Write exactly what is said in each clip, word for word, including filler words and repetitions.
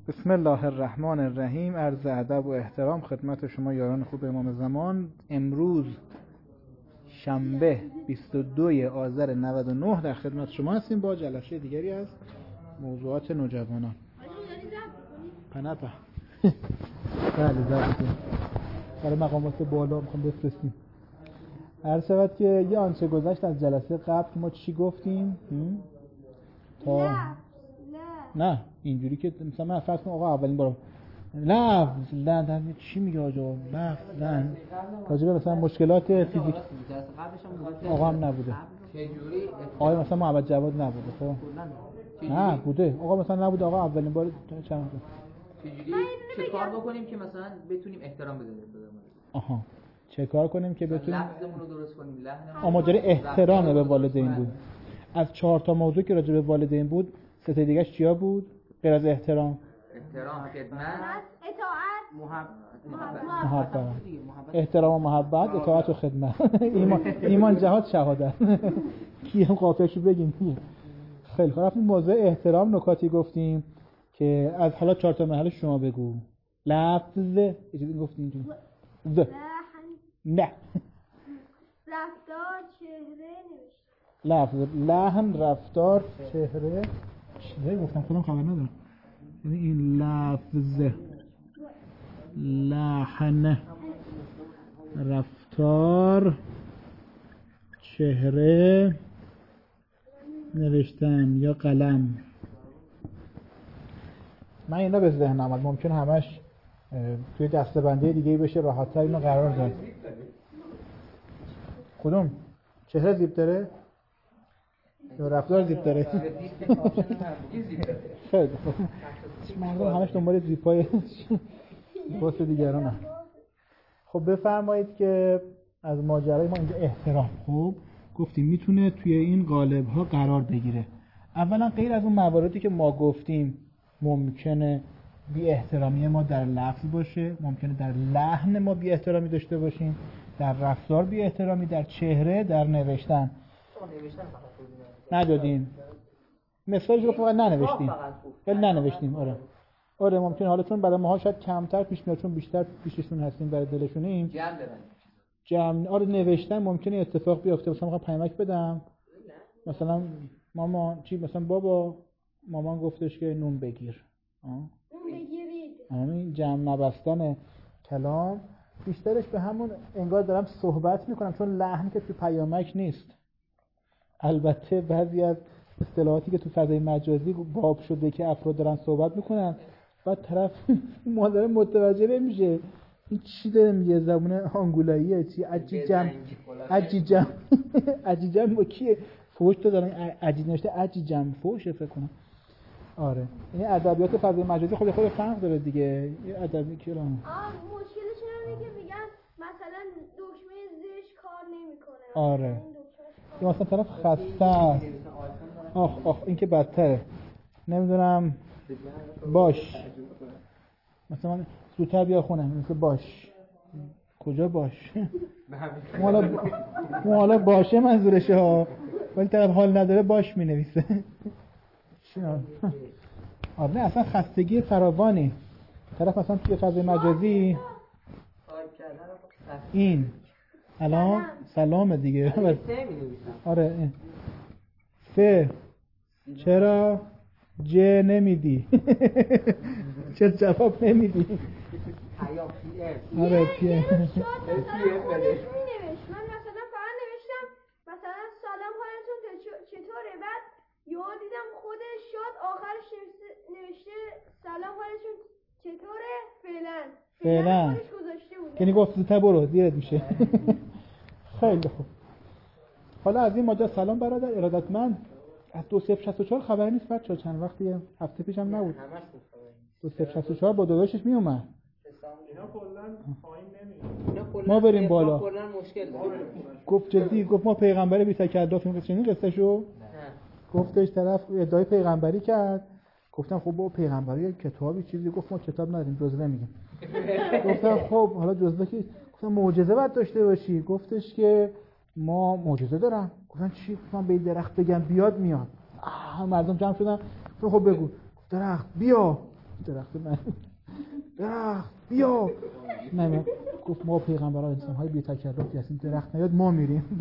بسم الله الرحمن الرحیم. عرض ادب و احترام خدمت شما یاران خوب امام زمان. امروز شنبه بیست و دوی آذر نود و نه در خدمت شما هستیم با جلسه دیگری از موضوعات نوجوانان. پنپه بله زبطیم برای مقامات بالا میخوام بفرستیم. عرض شود که یه آنچه گذشت از جلسه قبل ما چی گفتیم؟ تا نه اینجوری که مثلا من فرض کنم آقا اولین بار لفظ لن چی میگه آقا لفظ لن راجبه مثلا مشکلات فیزیک آقا هم نبوده آقا مثلا محمد جواد نبوده خب نه بوده آقا مثلا نبوده آقا اولین بار چند چجوری چه کار بکنیم که مثلا بتونیم احترام بذاریم خودمون؟ آها چه کار کنیم که بتونیم لفظمون رو درست کنیم لحنمون اما ماجرا احترام به والدین بود. از چهار تا موضوع که راجع به والدین بود سه تا دیگه‌اش چیا بود غیر از احترام؟ احترام، خدمت، اطاعت، محبت محبت احترام و محبت، اطاعت و خدمت. ایمان ایمان جهاد شهادت. کی هم قافیه‌شو بگیم. خیلی خوب رفتیم موضوع احترام نکاتی گفتیم که از حالا چهار تا مرحله شما بگو. لفظ چیزی گفتیم اینجوری. ز نه رفتار، چهره، نوشته. لفظ لحن، رفتار، چهره چیزایی گفتم خودم خبر ندارم. یعنی این لفظ لحن رفتار چهره نوشتن یا قلم. من اینا به ذهنم اومد ممکن همش توی دسته‌بندی دیگه بشه راحت‌تر اینو قرار داد. کدوم چهره زیب داره یا رفتار زیب داره؟ خیلی خوب مردم همش دنبال زیپای واسه دیگران هم. خب بفرمایید که از ماجرای ما اینجا احترام خوب گفتیم میتونه توی این قالب ها قرار بگیره. اولا غیر از اون مواردی که ما گفتیم ممکنه بی احترامی ما در لفظ باشه، ممکنه در لحن ما بی احترامی داشته باشیم، در رفتار بی احترامی، در چهره، در نوشتن ندادیم. مثالش رو فقط ننوشتیم ولی ننوشتیم. آره آره ممکنه حالا چون برای ماها شاید کمتر پیش میاد چون بیشتر پیششون هستیم برای دلشونیم جمع ببندیم جمع. آره نوشتن ممکنه اتفاق بیفته. مثلا میخوام پیامک بدم مثلا مامان چی مثلا بابا مامان گفتش که نون بگیر آه نون بگیرید. همین جمع نبستن کلام بیشترش به همون انگار دارم صحبت میکنم چون لحن که تو پیامک نیست. البته بعضی از اصطلاحاتی که تو فضای مجازی باب شده که افراد دارن صحبت میکنن بعد طرف مادر متوجه نمیشه این چی داره میگه زبون آنگولاییه چی عجیجم عجیجم عجیجم با کیه فوش تو دارن عجیج نوشته عجیجم فوشه فکر کنم. آره این ادبیات فضای مجازی خود خود فرق داره دیگه. یه ادبی که آه مشکلش اینه که میگن مثلا دکمه زش کار نمیکنه. آره یا مثلا طرف خسته است. آخ آخ این که بدتره. نمیدونم باش مثلا زودتر بیا خونم مثل باش کجا باش حالا حالا باشه منظورشه ها ولی طرف حال نداره باش مینویسه. آره نه اصلا خستگی فراوانی طرف مثلا توی فضای مجازی این الان سلام دیگه. آره سه چرا ج نمیدی چرا جواب نمیدی آره پیه من مثلا فقط نوشتم مثلا سلام حالتون چطوره بعد یهو دیدم خودش شاد آخرش نوشته سلام حالتون چطوره فعلا فعلا خودش گذاشته بود یعنی گفت زودتر برو دیرت میشه. خیلی خوب. حالا از این ماجرا سلام برادر ارادتمند از دو صفر شصت و چهار خبری نیست بچه‌ها چند وقتی هفته پیشم نبود دو صفر شصت و چهار با داداشش می اومد اینا کلا پایین نمیاد ما بریم بالا کلا مشکل داره. گفت جدی گفت ما پیغمبر بی تکلف این قصه قصه شو گفتش طرف ادعای پیغمبری کرد. گفتم خب با پیغمبری کتابی چیزی گفت ما کتاب نداریم جزوه میگیم. گفتم خب حالا جزوه که گفتم معجزه باید داشته باشی. گفتش که ما معجزه دارم. گفتم چی؟ گفتم به درخت بگم بیاد میاد. آه مردم جمع شدن. خب بگو درخت بیا. درخت من درخت بیا نه گفت ما پیغمبران انسان‌های بی تکلفی هستیم، درخت نیاد ما میریم.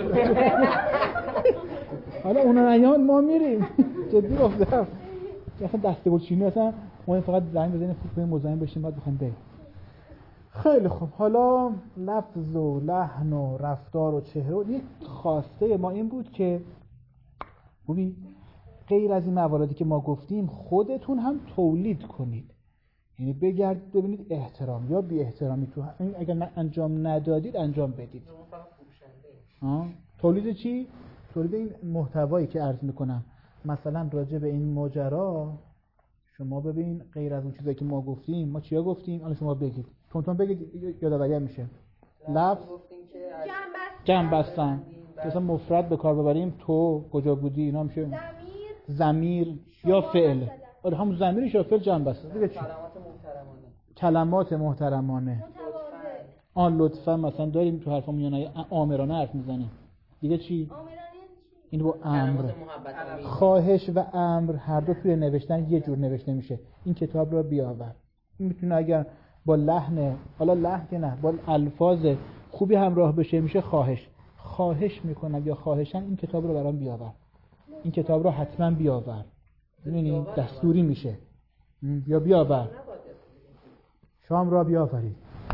حالا اونا نیان ما میریم. جدی گفتم مثلا دسته چینی اصلا ما فقط زنگ بزنیم خوب مزاحم بشیم بعد بخوایم بریم. خیلی خوب، حالا لفظ و لحن و رفتار و چهره و یک خواسته ما این بود که ببین غیر از این مواردی که ما گفتیم خودتون هم تولید کنید، یعنی بگردید ببینید احترام یا بی احترامی تو این اگر انجام ندادید انجام بدید. آه. تولید چی؟ تولید این محتوایی که عرض میکنم. مثلا راجع به این ماجرا شما ببین غیر از اون چیزایی که ما گفتیم ما چیا گفتیم الان شما بگید تون تون بگید یادآوری میشه. لفظ جمع بستن مثلا مفرد به کار ببریم تو کجا بودی اینا میشه ضمیر یا فعل. آره همون ضمیرش یا فعل جمع بستن. دیگه چی؟ کلمات محترمانه. کلمات محترمانه. آن لطفا مثلا داریم تو حرفا میانه آمرانه حرف میزنیم. دیگه چی؟ این با امر خواهش و امر هر دو توی نوشتن یه جور نوشته میشه. این کتاب رو بیاور. این میتونه اگر با لحن حالا لحن که نه با الفاظ خوبی همراه بشه میشه خواهش. خواهش میکنم یا خواهشن این کتاب رو برام بیاور. این کتاب رو حتما بیاور. ببینید دستوری میشه. یا بیاور. شام را بیاورید.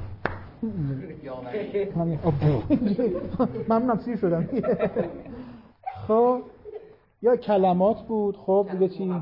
ممنونم سیر شدم. خب یا کلمات بود. خب دیگه چی؟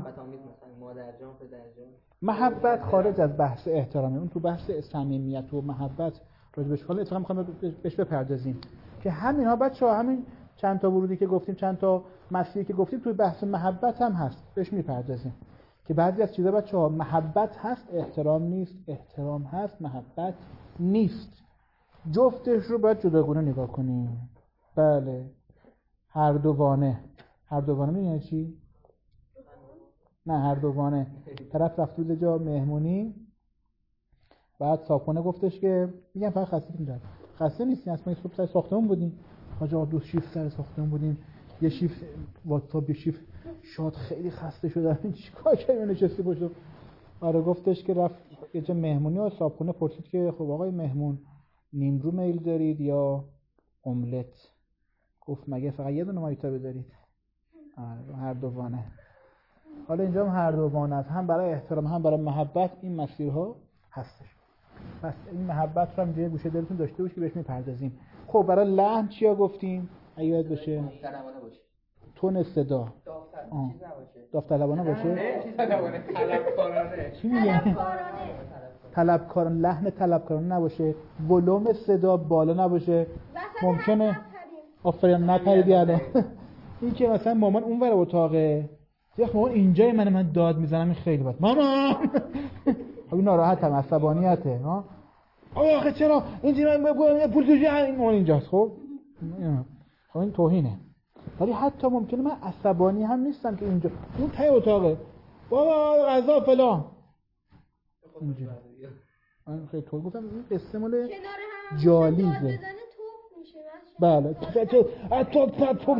محبت خارج از بحث احترامه. اون تو بحث صمیمیت و محبت راجبش حالا اتفاقا میخوام بهش بپردازیم که همین ها بچه‌ها همین چند تا ورودی که گفتیم چند تا مسئله که گفتیم توی بحث محبت هم هست بهش میپردازیم که بعضی از چیزا بچه‌ها محبت هست احترام نیست، احترام هست محبت نیست. جفتش رو باید جداگونه نگاه کنیم. بله هر دوانه. هر دوانه می‌دونی چی؟ نه هر دوانه. طرف رفت روز جا مهمونی بعد صاحبخونه گفتش که میگم فقط خسته می‌شم. خسته نیستین اصلا صبح سر ساختمون بودیم. حاج آقا دو شیفت سر ساختمون بودیم. یه شیفت واتساپ یه شیفت شاد خیلی خسته شدم. چیکار کردیم نشستی پشت؟ آره گفتش که رفت یه جا مهمونی و صاحبخونه پرسید که خب آقای مهمون نیمرو میل دارید یا املت؟ گفت مگه فقط یه دونه مایتا بدارید؟ آره هر دوانه. حالا اینجا هم هر دوانه است، هم برای احترام هم برای محبت این مسیرها هستش. پس این محبت رو هم جای گوشه دلتون داشته باشید که بهش میپردازیم. خب برای لحن چیا گفتیم؟ اگه یاد باشه تون صدا داوطلبانه باشه. نه چیز طلبانه طلبکارانه. چی میگه؟ طلبکارانه. لحن طلبکارانه نباشه. ولوم صدا بالا نباشه. ممکنه آفرین نپریدی الان. این که مثلا مامان اون ور اتاقه یه مامان اینجای من من داد میزنم این خیلی بد مامان. این ناراحتم عصبانیته ها. آخه چرا اینجوری من پول توجی این مامان اینجاست. خب خب این توهینه. ولی حتی ممکنه من عصبانی هم نیستم که اینجا اون ته اتاقه بابا غذا فلان اینجوری. من خیلی طول گفتم این قصه مال جالیزه. بله تو تو تو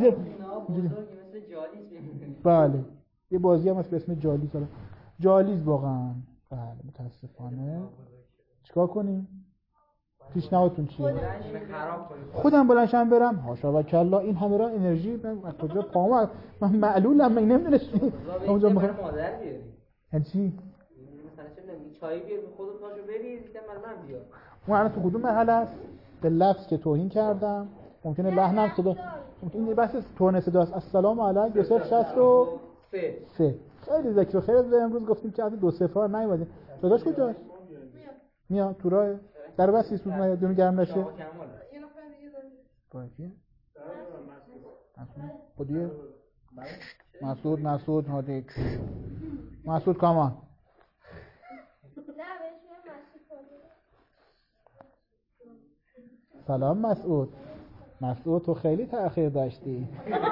بله یه بازی هم هست به اسم جالیز. جالیز واقعا بله متاسفانه. چیکار کنیم؟ پیشنهادتون چیه؟ خودم بلنشم برم هاشا و کلا این همه را انرژی من از کجا پام من معلولم من نمیدونستم اونجا میخوام مادر بیاری. یعنی چی؟ مثلا چه نمی چای بیار خودت پاشو بریز دیدم من من بیار. اون الان تو کدوم مرحله است؟ به لفظ که توهین کردم ممکنه لحنم صدا ممکنه بس تون صداست. السلام علیکم دو صفر شصت و سه. خیلی ذکر خیر امروز گفتیم که از دو صفر ها نیومدیم. صداش کجاست؟ میاد تو راه در بس سوز نیاد دون گرم نشه. یه نفر دیگه داره. باشه. خودیه. مسعود مسعود هادی. مسعود کامان. سلام مسعود. مسعود تو خیلی تأخیر داشتی.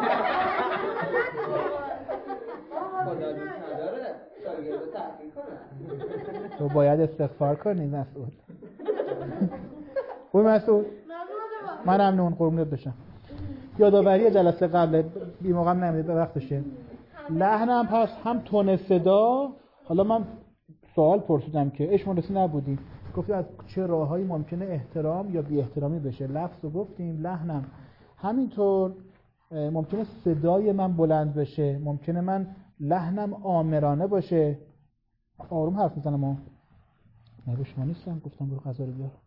خدا دوست نداره شاگرد تأخیر کنه. تو باید استغفار کنی مسعود. خوبی مسعود؟ منم نون قربونت بشم. یادآوری جلسه قبل بی موقع نمیدید به وقتشه. لحنم پس هم تون صدا. حالا من سوال پرسیدم که اش مدرسی نبودیم، گفتیم از چه راههایی ممکنه احترام یا بی احترامی بشه. لفظ رو گفتیم، لحنم همینطور. ممکنه صدای من بلند بشه، ممکنه من لحنم آمرانه باشه. آروم حرف میزنم ها. نه به شما نیستم، گفتم برو غذا رو بیار.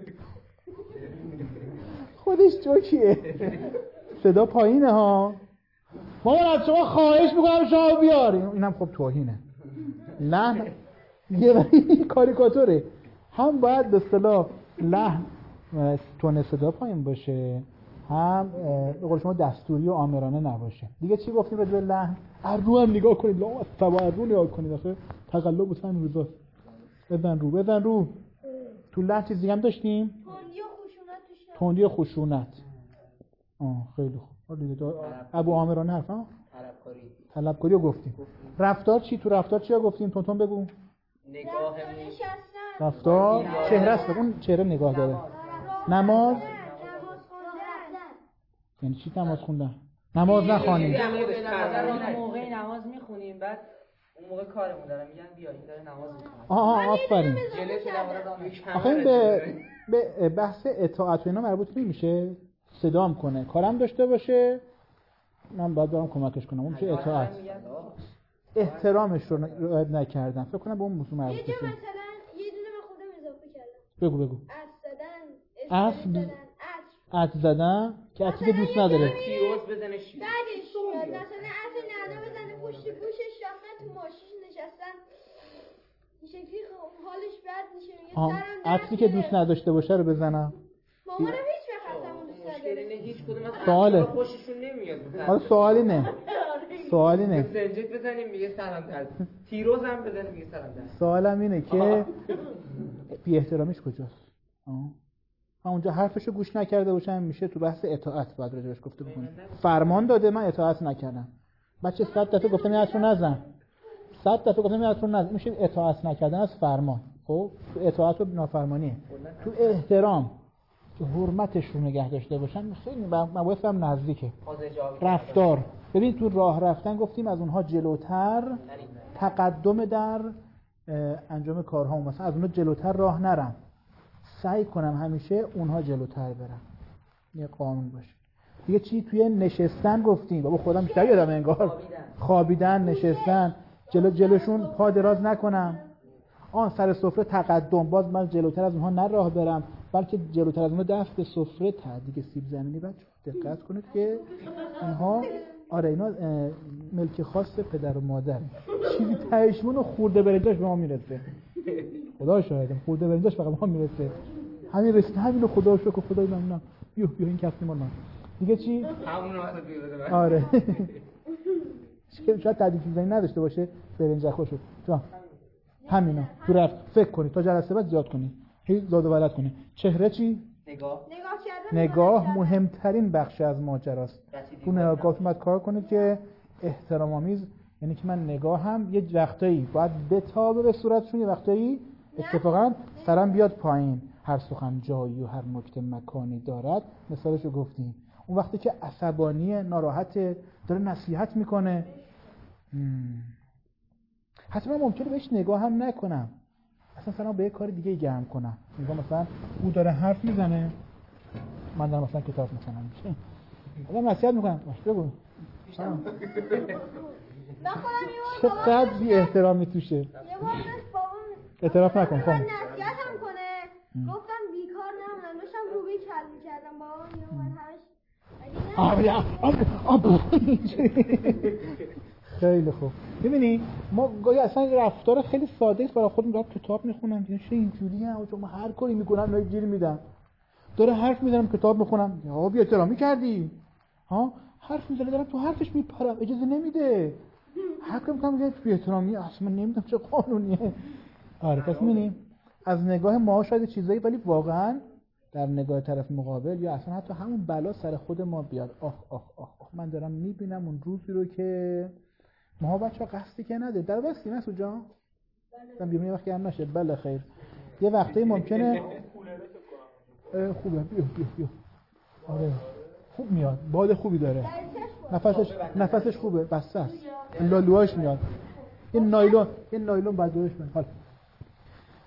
خودش جوکیه. صدا پایینه ها. مامان از شما خواهش میکنم شما بیار. اینم خب توهینه. لحن یه کاریکاتوره. هم باید به اصطلاح لحن تون صدا پایین باشه، هم به قول شما دستوری و آمرانه نباشه. دیگه چی گفتیم راجع به لحن؟ رو هم نگاه کنید، لا اصلا رو نگاه کنید. آخه تقلب بود همین روزا. بزن رو بزن رو. تو لحن چیز دیگه هم داشتیم؟ تندی و خشونت توش. تندی و خشونت. آه خیلی خوب. ابو آمرانه حرف ها؟ طلبکاری. طلبکاری رو گفتیم. رفتار چی؟ تو رفتار چی گفتیم؟ تونتون بگو. نگاه نشستن. رفتار چهره است، اون چهره نگاه داره. نماز یعنی چی؟ نماز خوندن. نماز نخوانیم. موقع نماز میخونیم، بعد اون موقع کارمون دارم میگن بیا این داره نماز میخونه. آها آفرین. آخه این به به بحث اطاعت و اینا مربوط نمیشه. صدام کنه، کارم داشته باشه، من باید برام کمکش کنم. اون چه اطاعت. احترامش رو رعایت نکردم. فکر کنم به اون موضوع مربوط میشه. مثلا یه دونه به خودم اضافه کردم. بگو بگو. عطر زدن، عطر عطر زدن که عطر که دوست نداره. تیروز بزنش. بعدش میاد مثلا عطر نعنا بزنه پشت گوشش، رفتن تو ماشین نشستن. این شکلی حالش بد میشه. میگه سرم عطری که دوست نداشته باشه رو بزنم. مامانم هیچ وقت عطرمو دوست نداره. هیچ کدوم از سواله. خوششون نمیاد. حالا سوالی نه. سوالی نه. زنجت بزنیم میگه سرم درد. تیروز هم بزنیم میگه سرم درد. سوالم اینه که بی احترامیش کجاست؟ آه. من اونجا حرفشو گوش نکرده باشم، میشه تو بحث اطاعت باید راجعش گفته بکنیم. فرمان داده من اطاعت نکردم. بچه صد دفعه گفتم این عطر نزن. صد دفعه گفتم این عطر نزن. میشه اطاعت نکردن از فرمان. خب تو اطاعت و نافرمانیه. تو احترام که حرمتش رو نگه داشته باشن خیلی مباحث هم نزدیکه. رفتار. ببین تو راه رفتن گفتیم از اونها جلوتر تقدم در انجام کارها، مثلا از اونها جلوتر راه نرم. سعی کنم همیشه اونها جلوتر برن. یه قانون باشه. دیگه چی توی نشستن گفتیم؟ بابا خودم بیشتر یادم انگار. خوابیدن، نشستن، جلو جلوشون پا دراز نکنم. آن سر سفره تقدم، باز من جلوتر از اونها نه راه برم، بلکه جلوتر از اونها دست به سفره تا دیگه سیب زمینی. بچه دقت کنید که اونها آره اینا ملک خاص پدر و مادر. چیزی تهشمون و خورده برنجاش به ما میرسه. خدا شاهدم خورده برنجاش فقط به ما میرسه. همین رسید همینو خدا شکر خدای ممنونم. بیو بیو این کفتی مال من. دیگه چی؟ همون واسه بیاره. آره. شاید تعدیل چیزی نداشته باشه برنج خوشو. تو همینا تو رفت فکر کنید تا جلسه بعد زیاد کنید. هی زاد و ولد کنید. چهره چی؟ نگاه. نگاه کردن. نگاه مهمترین بخش از ماجراست. تو نگاه باید کار کنید که احترام آمیز، یعنی که من نگاه هم یه وقتایی باید بتابه به صورتشون، یه وقتایی اتفاقا سرم بیاد پایین. هر سخن جایی و هر نکته مکانی دارد، مثالشو گفتیم. اون وقتی که عصبانی، ناراحته، داره نصیحت میکنه، حتما ممکنه بهش نگاه هم نکنم، اصلا سلام به یه کار دیگه گرم کنم. نگاه مثلا او داره حرف میزنه، من دارم مثلا کتاب میخونم، آدم نصیحت میکنم، باش بگو چقدر بی احترامی توشه. یه بار بابام اعتراف نکن خب. نصیحت هم کنه، گفتم بیکار نمونم، داشتم روبی کل میکردم بابام یه بار همش خیلی خوب. ببینی ما گاهی اصلا رفتار خیلی ساده است برای خودم، دارم کتاب میخونم دیگه چه اینجوریه، آقا من هر کاری میکنم نه گیر میدم. داره حرف میزنم کتاب میخونم، یا بی احترامی کردی. ها حرف میزنه دارم تو حرفش میپرم، اجازه نمیده. حق میکنم میگه بی احترامی، اصلا نمیدونم چه قانونیه. آره پس میبینیم از نگاه ما شاید چیزایی، ولی واقعا در نگاه طرف مقابل یا اصلا حتی همون بلا سر خود ما بیاد. آخ آخ آخ, آخ. من دارم میبینم اون روزی رو که ما بچه‌ها قصدی که نده. در واسه مسعود جان من بیرون یه وقتی هم نشه. بله خیر. یه وقتی ممکنه خوبه بیا بیا بیا. آره خوب میاد، باد خوبی داره، نفسش نفسش خوبه، بسته است، لالوهاش میاد. این نایلون این نایلون بعد دورش من. حالا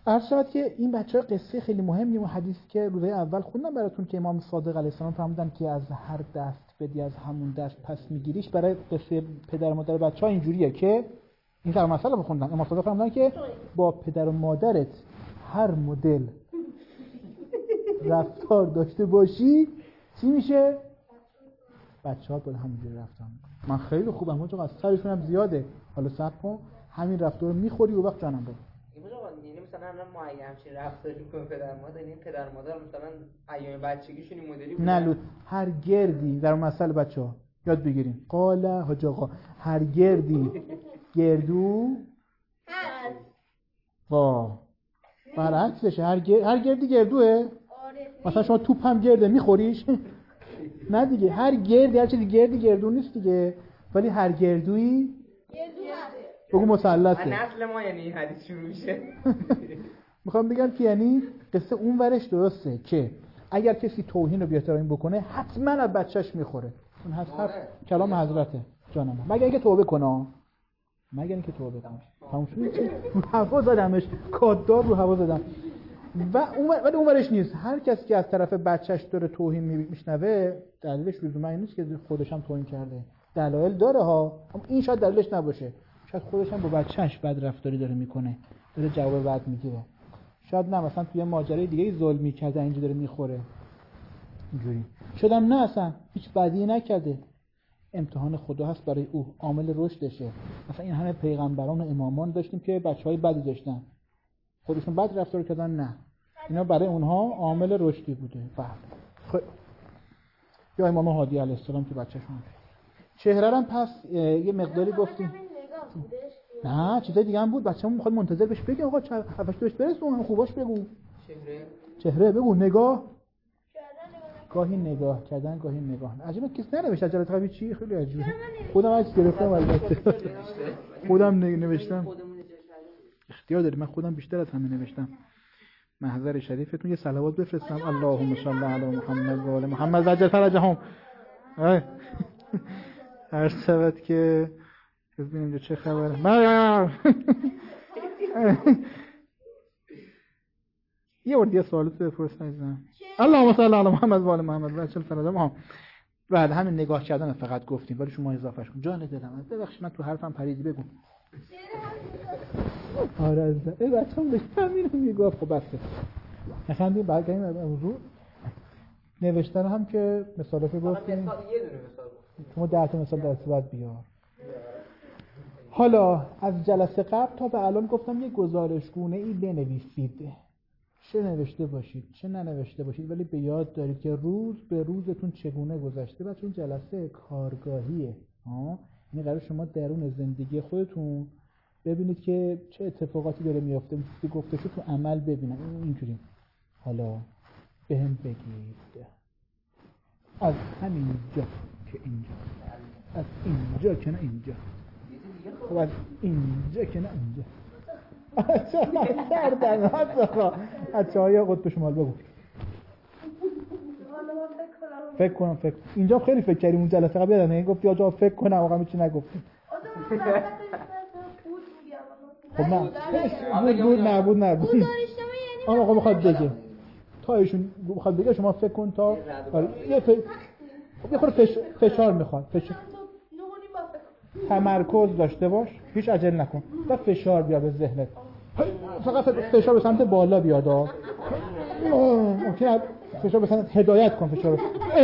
عرض شود که این بچه‌ها قصه خیلی مهمی و حدیثی که روزهای اول خوندم براتون که امام صادق علیه السلام فرمودن که از هر دست بدی از همون دست پس میگیریش. برای قصه پدر و مادر بچه‌ها اینجوریه که این در مسئله بخوندن امام صادق فرمودن که با پدر و مادرت هر مدل رفتار داشته باشی چی میشه؟ بچه‌ها با همونجوری رفتار میکنن. من خیلی خوبم اونجا از سرشون هم زیاده، حالا صبر کن همین رفتار رو میخوری و وقت جانم بده. یعنی مثلا الان ما اگه همچین رفتاری کنیم پدر مادر، این پدر مادر مثلا ایام بچگیشون این مدلی بودن؟ نه لود هر گردی در مسئله بچه‌ها یاد بگیریم. قال حاج آقا هر گردی گردو هست. وا برعکسشه، هر گر... هر گردی گردوه. مثلا شما توپ هم گرده میخوریش؟ نه دیگه، هر گردی هر چیزی گردی گردو نیست دیگه، ولی هر گردویی گردو هست. بگو مثلثه. نسل ما یعنی این حدیث شروع میشه. میخوام بگم که یعنی قصه اون ورش درسته که اگر کسی توهین و بی‌احترامی بکنه حتما از بچهش میخوره. اون هست هست کلام حضرته جانم. مگر اینکه توبه کنه، مگر اینکه توبه کنه. تموم شد. رو هوا زدمش، کاددار رو هوا زدم. و اون ولی اون ورش نیست. هر کسی که از طرف بچهش داره توهین میشنوه دلیلش لزوما این نیست که خودش هم توهین کرده. دلایل داره ها، این شاید دلیلش نباشه. شاید خودش هم با بچهش بد رفتاری داره میکنه، داره جواب بد میگیره. شاید نه مثلا توی ماجرای دیگه ظلمی کرده اینجوری داره میخوره. اینجوری شدم نه اصلا هیچ بدی نکرده. امتحان خدا هست برای او، عامل رشدشه. مثلا این همه پیغمبران و امامان داشتیم که بچهای بدی داشتن، خودشون بد رفتار کردن، نه اینا برای اونها عامل رشدی بوده. بله خ... یا امام هادی علیه السلام که بچه‌شون چهره هم پس یه مقداری گفتیم نه چیزای دیگه هم بود. بچه‌مون میخواد منتظر بهش بگه آقا چه حرفش بهش برسه، اون هم خوباش بگو. چهره چهره بگو. نگاه گاهی نگاه کردن گاهی نگاه. عجیبه کس ننوشت عجله طبیعی چی، خیلی عجیبه. خودم عکس گرفتم البته خودم نوشتم. اختیار داری، من خودم بیشتر از همه نوشتم. محضر شریفتون یه صلوات بفرستم. اللهم صل علی محمد و آل محمد عجل فرجهم. هر شبت که ببینیم چه خبره. من یه وردی سوالات بپرسم. اللهم صل علی محمد و آل محمد عجل فرجهم. بعد همین نگاه کردن فقط گفتیم ولی شما اضافهش کن. جان دلم ببخشید من تو حرفم پریدی، بگو. آره از این بچه‌م بهتر میره میگه خب بسه نخندیم. بعد این موضوع نوشتن هم که مثالات رو گفتیم. مثال یه دونه مثال گفتیم. شما ده تا مثال درس بعد بیار. حالا از جلسه قبل تا به الان گفتم یه گزارشگونه ای بنویسید. چه نوشته باشید چه ننوشته باشید ولی به یاد دارید که روز به روزتون چگونه گذشته. بچه این جلسه کارگاهیه ها، یعنی قرار شما درون زندگی خودتون ببینید که چه اتفاقاتی داره میفته، چیزی گفته شد تو عمل ببینن. اینجوری حالا بهم بگید از همینجا که اینجا، از اینجا که نه اینجا، خب از اینجا که نه اینجا. سردن هست بچه های قطب شمال بگو. فکر کنم فکر اینجا خیلی فکر کردیم اون جلسه قبل یادم گفتی آجا فکر کنم واقعا هیچی نگفتیم. خب نه بود بود نبود نبود آن آقا میخواد بگه تا ایشون میخواد بگه شما فکر کن تا یه فکر یه خورده فشار میخواد، فشار تمرکز داشته باش، هیچ عجله نکن و فشار بیا به ذهنت، فقط فشار به سمت بالا بیاد. ممکنه فشار به سمت هدایت کن فشار.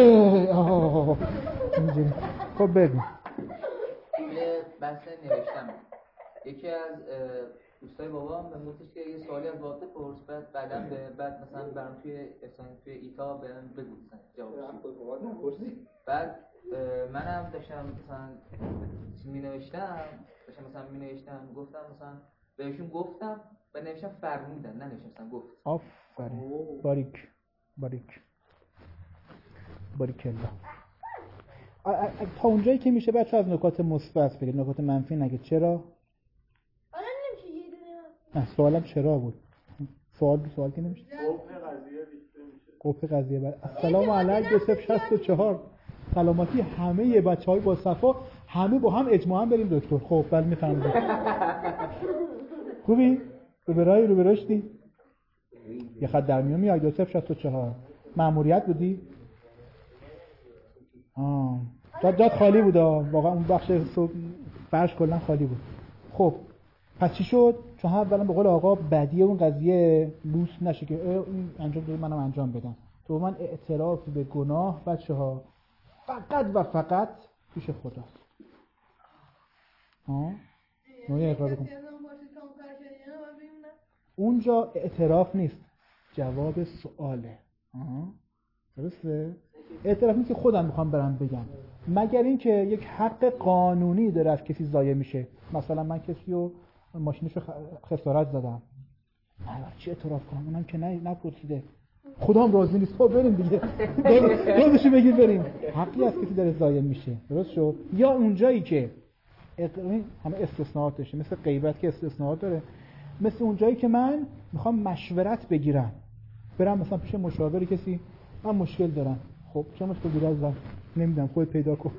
خب بگو. یه بحث نوشتم یکی از دوستای بابام به گفتش که یه سوالی از بابت پرس، بعد بعداً به بعد مثلا برام توی مثلا توی ایتا بهم بگو مثلا جوابش. بعد منم داشتم مثلا می نوشتم داشتم مثلا می نوشتم گفتم مثلا بهشون گفتم و نوشتم فرمودن، ننوشتم مثلا گفت. آفرین باریک باریک باریک الله. تا اونجایی که میشه بچه از نکات مثبت بگید، نکات منفی نگید. چرا؟ نه سوالم چرا بود؟ سوال سوال که نمیشه. قفل قضیه بعد. السلام علیکم دو صفر شصت و چهار. سلامتی همه بچهای با صفا، همه با هم اجماعاً بریم دکتر. خب بله میفهمم. خوبی؟ رو برای رو برشتی؟ یه خط در میون میاد. دو صفر شصت و چهار مأموریت بودی؟ آه جاد جاد خالی بود واقعا، اون بخش فرش کلا خالی بود. خب پس چی شد؟ چون اولا به قول آقا بدی اون قضیه لوس نشه که این انجام داد منم انجام بدم. تو من اعتراف به گناه بچه‌ها فقط و فقط پیش خداست. ها نوعی اقرار کن. اونجا اعتراف نیست، جواب سواله. ها درسته؟ اعتراف نیست که خودم میخوام برم بگم، مگر اینکه یک حق قانونی داره از کسی ضایع میشه. مثلا من کسی رو ماشینشو خسارت زدم، من چی اعتراف کنم؟ اونم که نه نپرسیده، خدا هم راضی نیست. خب بریم دیگه، روزشو بگیر بریم. حقی از کسی داره ضایع میشه، درست شد؟ یا اونجایی که همه استثناءات داشته، مثل غیبت که استثناءات داره، مثل اونجایی که من میخوام مشورت بگیرم، برم مثلا پیش مشاور کسی، من مشکل دارم. خب چه مشکلی دارم؟ نمیدونم، خودت پیدا کن.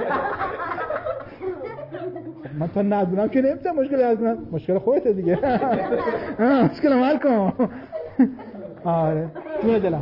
من تا ندونم که نمیدونم مشکل از من، مشکل خودته دیگه. مشکل حل کن. آره جون دلم.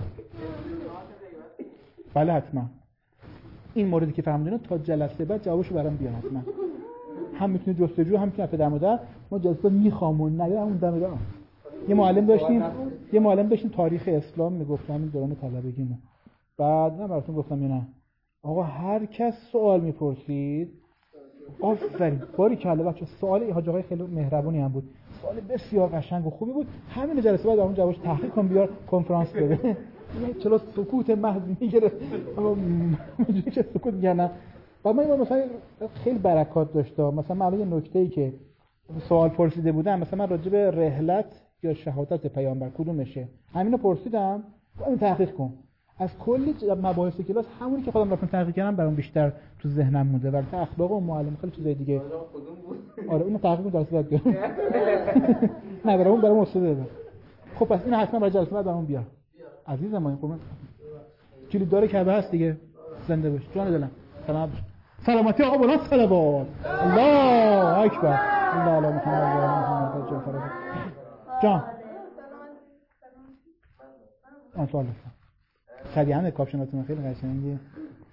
بله حتما این موردی که فهمیدین تا جلسه بعد جوابشو برام بیان حتما. هم میتونه جستجو، هم که پدر مادر ما جلسه میخوامون نه همون دم دارم. یه معلم داشتیم یه معلم داشتیم تاریخ اسلام میگفتم این دوران طلبگیمون. بعد من براتون گفتم یا نه آقا هر کس سوال میپرسید، آفرین باریکلا بچه، سوال حاج آقای خیلی مهربونی هم بود، سوال بسیار قشنگ و خوبی بود. همین جلسه بعد اون جوابش تحقیق کن بیار کنفرانس بده. چلو سکوت محض میگیره، اما چه سکوت میگن. بعد من مثلا خیلی برکات داشت. مثلا من یه نکته‌ای که سوال پرسیده بودم، مثلا من راجع به رحلت یا شهادت پیامبر کدومشه همینو پرسیدم، اون تحقیق کن. از کلی مباحث کلاس همونی که خودم رفتم تحقیق کردم برام بیشتر تو ذهنم مونده. ولی اخلاق و معلم خیلی چیزای دیگه. آره اونو تحقیق درس بعد کردم. نه برام برام استاد دادم. خب پس اینو حتما برای جلسه بعد برام بیار. عزیزم من قربان کلید داره کعبه هست دیگه. زنده باش جان دلم. سلام سلامتی آقا بلند صلوات. الله اکبر. الله علی محمد و محمد جعفر. جان آن سوال هست. شبیه کاپشناتون خیلی قشنگه. مثلا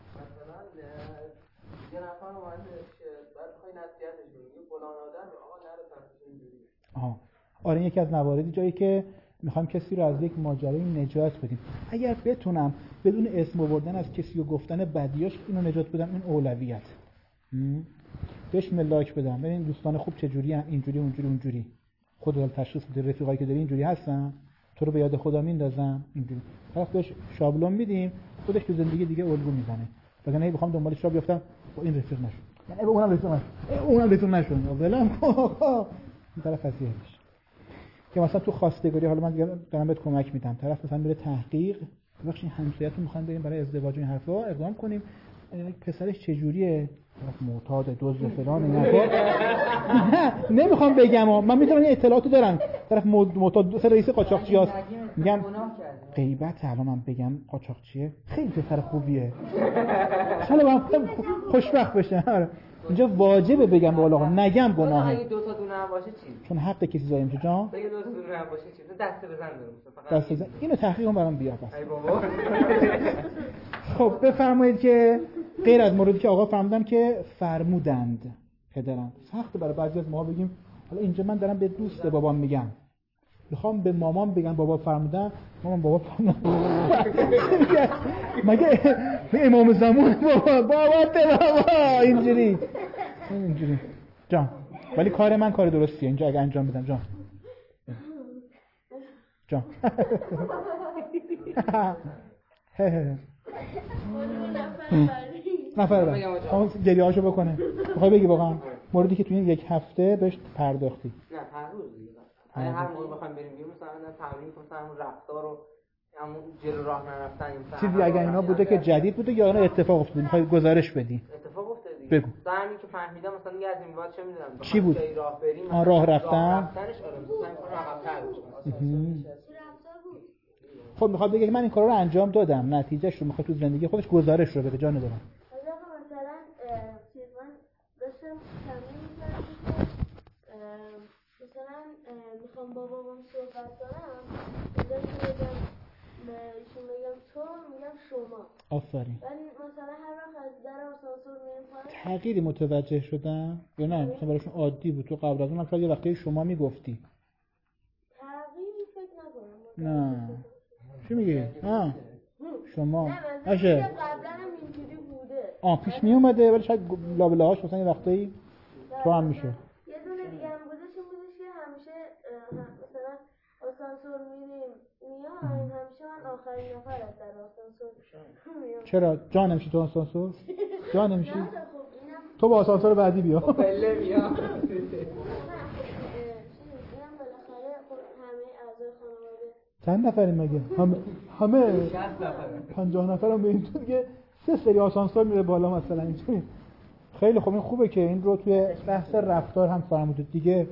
یه نفر اومده که بعد بخوای نصیحتش کنی فلان آدم آقا نره طرفش اینجوری. آها آره یکی از مواردی جایی که میخوام کسی رو از یک ماجرای نجات بدیم. اگر بتونم بدون اسم آوردن از کسی و گفتن بدیاش اینو نجات بدم، این اولویت. بهش ملاک بدم. ببین دوستان خوب چه جوری ان، اینجوری اونجوری اونجوری. خودت تشخیص بده رفیقایی که داری اینجوری هستن، تو رو به یاد خدا میندازم اینجوری. طرف بهش شابلون میدیم، خودش تو زندگی دیگه الگو میزنه. وگرنه هی بخوام دنبالش را بیفتم با این رفیق نشون. من اونم رفیق نشون. اونم رفیق نشون. ولم کن. این طرف اذیتش. که مثلا تو خواستگاری حالا من دارم بهت کمک میدم، طرف مثلا میره تحقیق، ببخشید همسایه‌تون میخوان بریم برای ازدواج این حرفا اقدام کنیم، پسرش چه جوریه، طرف معتاد دزد فلان این حرفا. نمیخوام بگم من میتونم این اطلاعاتو دارم، طرف معتاد سر رئیس قاچاقچیاست، میگم غیبت الان من بگم قاچاقچیه خیلی پسر خوبیه، حالا من خوشبخت بشه. اینجا واجبه بگم بالا آقا نگم گناهه. اگه دو تا دونه هم باشه چی؟ چون حق کسی ضایع میشه جان. اگه دو تا دونه هم باشه چی؟ دست بزن درست فقط. دست بزن. اینو تحقیقم برام بیار بس. ای بابا. خب بفرمایید که غیر از موردی که آقا فرمودن که فرمودند پدرم، سخت برای بعضی از ما بگیم حالا اینجا من دارم به دوست بابام میگم، میخوام به مامان بگم بابا فرمودن، مامان بابا فرمودن. مگه امام زمان بابا بابا بابا اینجوری اینجوری جان. ولی کار من کار درستیه اینجا اگه انجام بدم جان. جان. نفر بعد گریه هاشو بکنه. میخوای بگی واقعا موردی که توی این یک هفته بهش پرداختی؟ نه هر روز دیگه. هر موقع بخوایم بریم بیرون مثلا تمرین کنیم همون رفتار رو همون جلو راه نرفتن این چیزی اگه اینا بوده که جدید بوده یا اینا اتفاق افتاده میخوای گزارش بدی؟ اتفاق افتاده دیگه. بگو. زمانی که فهمیدم مثلا دیگه از این بعد چه میدونم چی بود؟ راه بریم آن راه رفتن رفتنش آره مثلا این کارو عقب‌تر بشه. خب میخواد بگه من این کارا رو انجام دادم، نتیجهش رو میخواد تو زندگی خودش گزارش رو بده. جان دارم مثلا چیز من داشتم تمرین می‌کردم مثلا میخوام با بابام صحبت کنم، شما. آفرین. ولی مثلا هر وقت از در آسانسور میریم پایین تغییری متوجه شدن یا نه مثلا براشون عادی بود؟ تو قبل از اون هم شاید یه وقتی شما میگفتی. تغییری فکر نکنم. نه چی میگی؟ آه شما نه مثلا باشه. قبلا هم اینجوری بوده. آه پیش می اومده ولی شاید لابله هاش مثلا یه وقتی تو هم میشه. یه دونه دیگه هم بودش این بودش که همیشه مثلا آسانسور میریم میایم همیشه من آخرین نفر از در آسانسور میام. چرا؟ جا نمیشی تو آسانسور؟ جا نمیشی؟ تو با آسانسور بعدی بیا. پله بیا. اینم بالاخره همه اعضای خانواده چند نفریم مگه؟ همه همه پنجاه نفر هم بریم تو دیگه سه سری آسانسور میره بالا مثلا اینجوری. خیلی خوب این خوبه که این رو توی بحث رفتار هم فرمودید دیگه.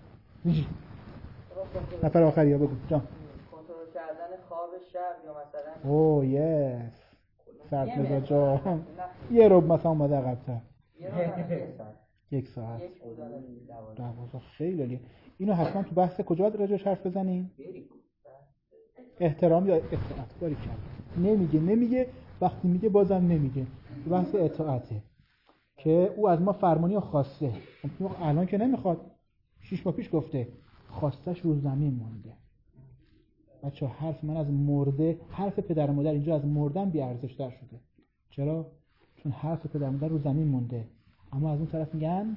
نفر آخری ها بگو جان. کنترل کردن خواب شب یا مثلا اوه یس سرد مزاجا یه رو مثلا اومده عقب‌تر یک ساعت دوازده خیلی عالیه. اینو حتما تو بحث کجا باید راجعش حرف بزنیم؟ احترام یا اطاعت؟ باری کرد نمیگه نمیگه وقتی میگه بازم نمیگه. تو بحث اطاعته که او از ما فرمانی خواسته الان که نمیخواد. شش ماه پیش گفته خواستش رو زمین مونده. بچه حرف من از مرده حرف پدر و مادر اینجا از مردن بی ارزش تر شده. چرا؟ چون حرف پدر و مادر رو زمین مونده اما از اون طرف میگن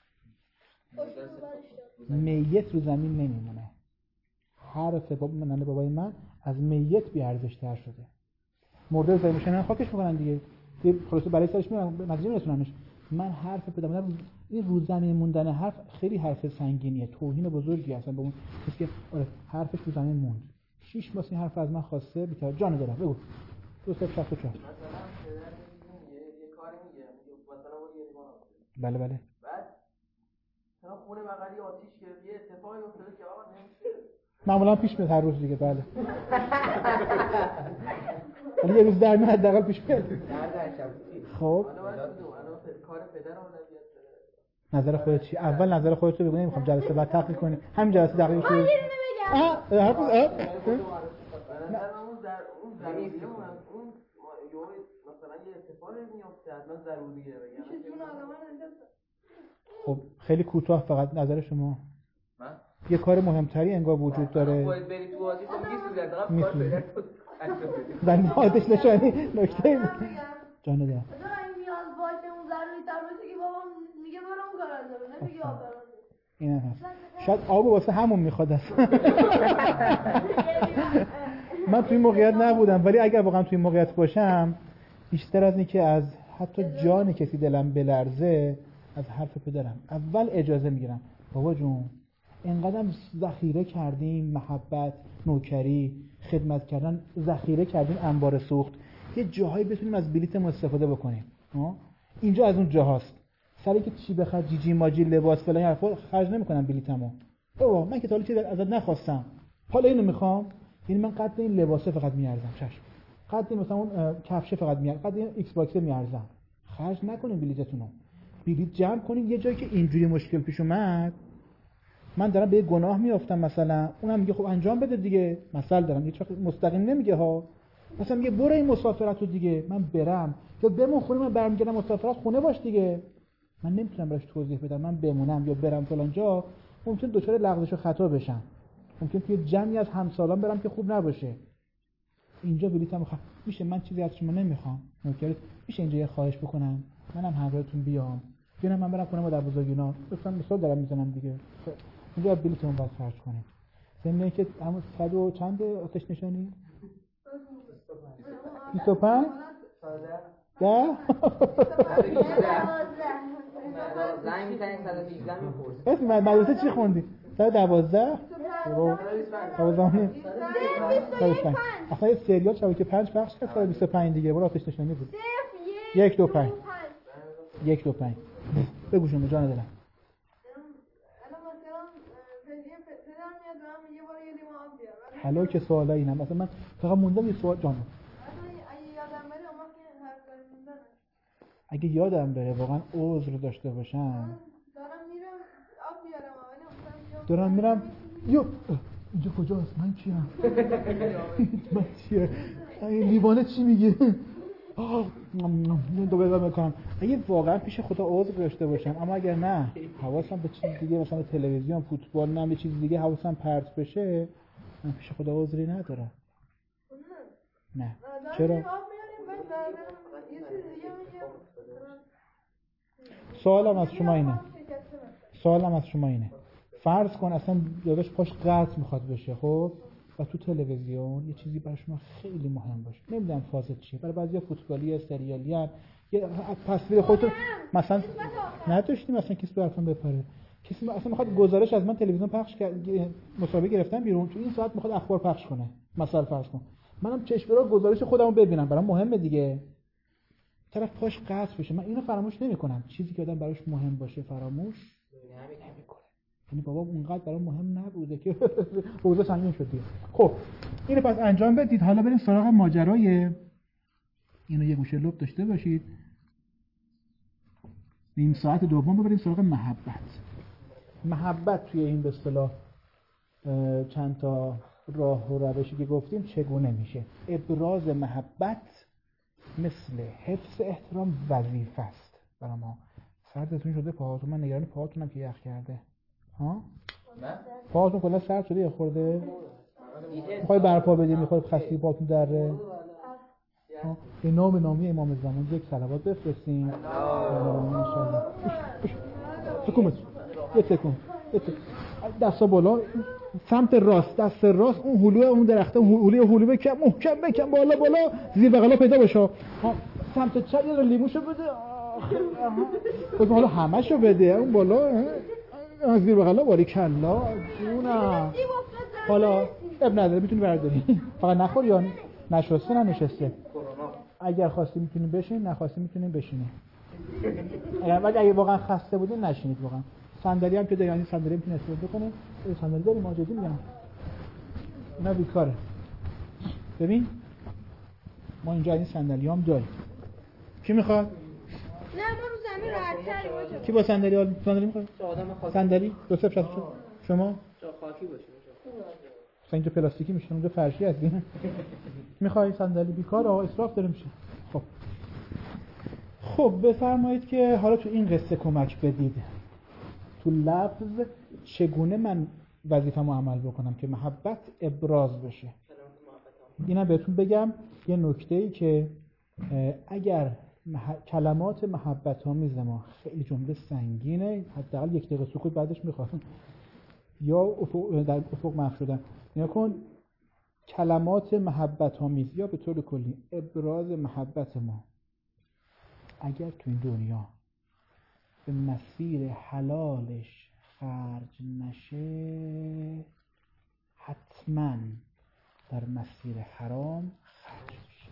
میت رو زمین نمیمونه. حرف باب من بابای من از میت بی ارزش تر شده. مرده زمین میشن خاکش میکنن دیگه. یه خلاصه برای سرش میرن نتیجه میرسوننش. من حرف پدر و مادر این رو زمین موندن حرف خیلی حرف سنگینیه. توهین بزرگی اصلا به اون کسی که آره حرفش رو زمین موند. شش ماه این حرف از من خواسته بیچاره جان دارم. بگو دو صفر شصت و چهار مثلا پدر میگه یه کاری میگه میگه مثلا برو یه لیوان آب بریز. بله بله بعد مثلا خونه بغلی آتیش گرفت یه اتفاقی افتاده که آقا نمیشه. معمولا پیش میاد هر روز دیگه. بله ولی یه روز در نه حداقل پیش میاد. خب کار پدر رو نمیاد. نظر خودت چی؟ اول نظر خودت رو بگو. نمیخوام جلسه بعد تحقیق کنیم. همین جلسه دقیق شد. آه حرف آه اون ضروریه اون اون مثلا یه اتفاقی میفته حتما ضروریه بگم. خب خیلی کوتاه فقط نظر شما. من یه کار مهمتری انگار وجود داره. باید بری تو آتیش خب میسوزه دقیقاً کار پدر زنی آتش نشانی نکته جان دارم. این نیاز باشه اون ضروری تر باشه که بابا میگه برو اون کار انجام نمیگه آب برام. این هست. شاید آب واسه همون میخواد اصلا. من توی موقعیت نبودم ولی اگر واقعا توی موقعیت باشم بیشتر از این که از حتی جان کسی دلم بلرزه از حرف پدرم اول اجازه میگیرم. بابا جون اینقدر ذخیره کردیم محبت نوکری خدمت کردن ذخیره کردیم انبار سوخت یه جاهایی بتونیم از بلیتمون استفاده بکنیم. اینجا از اون جاهاست. سری که چی بخرج جی جی ماجی لباس فلان حرفا خرج نمی‌کنم بلیتمو. بابا من که تا حالا چیزی ازت نخواستم. حالا اینو میخوام. یعنی من قد این لباسه فقط میارزم. چشم. قد این مثلا اون کفشه فقط میارزم. قد این ایکس باکس میارزم. خرج نکنین بلیتتونو. بلیت جمع کنین یه جایی که اینجوری مشکل پیش اومد. من دارم به گناه میافتم مثلا اونم میگه خب انجام بده دیگه. مثلا دارم هیچ وقت مستقیم نمیگه ها. مثلا میگه برو این مسافرت رو دیگه من برم یا بمون خونه من برمیگردم مسافرت خونه باش دیگه. من نمیتونم براش توضیح بدم من بمونم یا برم فلان جا ممکن دچار لغزش و خطا بشم. ممکن توی جمعی از همسالان برم که خوب نباشه. اینجا بلیطم خ... میشه من چیزی از شما نمیخوام. نوکرت میشه اینجا یه خواهش بکنم منم همراهتون بیام. بیام من برم خونه مادر بزرگینا. مثلا مثال دارم میزنم دیگه. اینجا بلیطمون باید خرج کنیم. ضمن که همون صد و چند آتش نشانی؟ بیست و پنج ده زنگ میزنی صد و هجده میپرسی اسم مدرسه چی خوندی؟ صد و دوازده رو دوازده پنج اصلا یه سریال شبکه پنج پخش کرد صد و بیست و پنج دیگه برو آتش نشانی بود یک دو پنج یک دو پنج بگو شما جان دلم حالا که سوالا اینم مثلا من فقط موندم یه سوال جانم اگه یادم بره واقعا عذر داشته باشم دارم میرم آب بیارم دارم میرم یو اینجا کجاست؟ من کیم؟ من چیه؟ این لیوانه چی میگه؟ آه دوباره میکنم. اگه واقعا پیش خدا عذر داشته باشم، اما اگر نه حواسم به چیز دیگه، مثلا به تلویزیون، فوتبال، نه به چیز دیگه حواسم پرت بشه، من پیش خدا عذری ندارم. نه. چرا؟ سوالم از شما اینه. سوالم از شما اینه. فرض کن اصلا یادش پاش قطع میخواد بشه، خب؟ و تو تلویزیون یه چیزی برای شما خیلی مهم باشه. نمیدونم فازت چیه. برای بعضیا فوتبالی، سریالی ان، یه تصویر خودتون مثلا نداشتیم مثلا کسی براتون بپره. کسی اصلا میخواد گزارش از من تلویزیون پخش کرد، مصاحبه گرفتم بیرون، تو این ساعت میخواد اخبار پخش کنه. مثلا فرض کن منم چشم گزارش خودمو ببینم، برام مهمه دیگه. طرف پاش قطع بشه، من اینو فراموش نمیکنم. چیزی که آدم براش مهم باشه فراموش نمیکنه. یعنی بابا اونقدر برام مهم نبوده که حوزه سنگین شد دیگه. خب اینو پس انجام بدید. حالا بریم سراغ ماجرای اینو یه گوشه لب داشته باشید. نیم ساعت دوم بریم سراغ محبت. محبت توی این به اصطلاح چند تا راه و روشی که گفتیم چگونه میشه؟ ابراز محبت مثل حفظ احترام وظیفه است برای ما. سردتون شده پاهاتون؟ من نگران پاهاتونم که یخ کرده. ها؟ نه؟ پاهاتون کلا سرد شده یا خورده؟ میخوای برپا بدیم؟ میخوای خسته پاهاتون دره؟ به نام نامی امام زمان یک صلوات بفرستیم. انشالله. سکون یه سکون. دستا بالا، سمت راست، دست راست، اون هلو اون درخته، هلو هلو بکن، محکم بکن، بالا بالا، زیر بغلا پیدا بشه. سمت چپ یه لیموشو بده. خب حالا همه‌شو بده، اون بالا زیر بغلا باریکلا جونم. حالا اب نداره، میتونی برداری. فقط نخور یا نشسته ننشسته. اگر خواستی میتونیم بشین، نخواستی میتونیم بشینیم. اگر اگه واقعا خسته بودین نشینید واقعا. صندلی هم که دارین، صندلی میتونید استفاده کنید. صندلی داریم ماجدی میگم. اینا بیکاره. ببین ما اینجا این صندلیام داریم. کی میخواد؟ نه ما رو زمین راحت‌تریم آجا. کی با صندلی حال صندلی میخواد؟ صندلی دو صفر شصت شما؟ جا خاکی باشه. مثلا اینجا پلاستیکی میشه، اونجا فرشی هست. میخوای صندلی بیکار؟ آقا اسراف داره میشه. خب خب بفرمایید که حالا تو این قصه کمک بدید. تو لفظ چگونه من وظیفه‌مو عمل بکنم که محبت ابراز بشه. اینم بهتون بگم یه نکته‌ای که اگر مح... کلمات محبت آمیز ما خیلی جمله سنگینه، حداقل یک دقیقه سکوت بعدش میخوام یا افق در افق محو شدن. نیا کن کلمات محبت آمیز یا به طور کلی ابراز محبت ما اگر تو این دنیا به مسیر حلالش خرج نشه، حتما در مسیر حرام خرج میشه.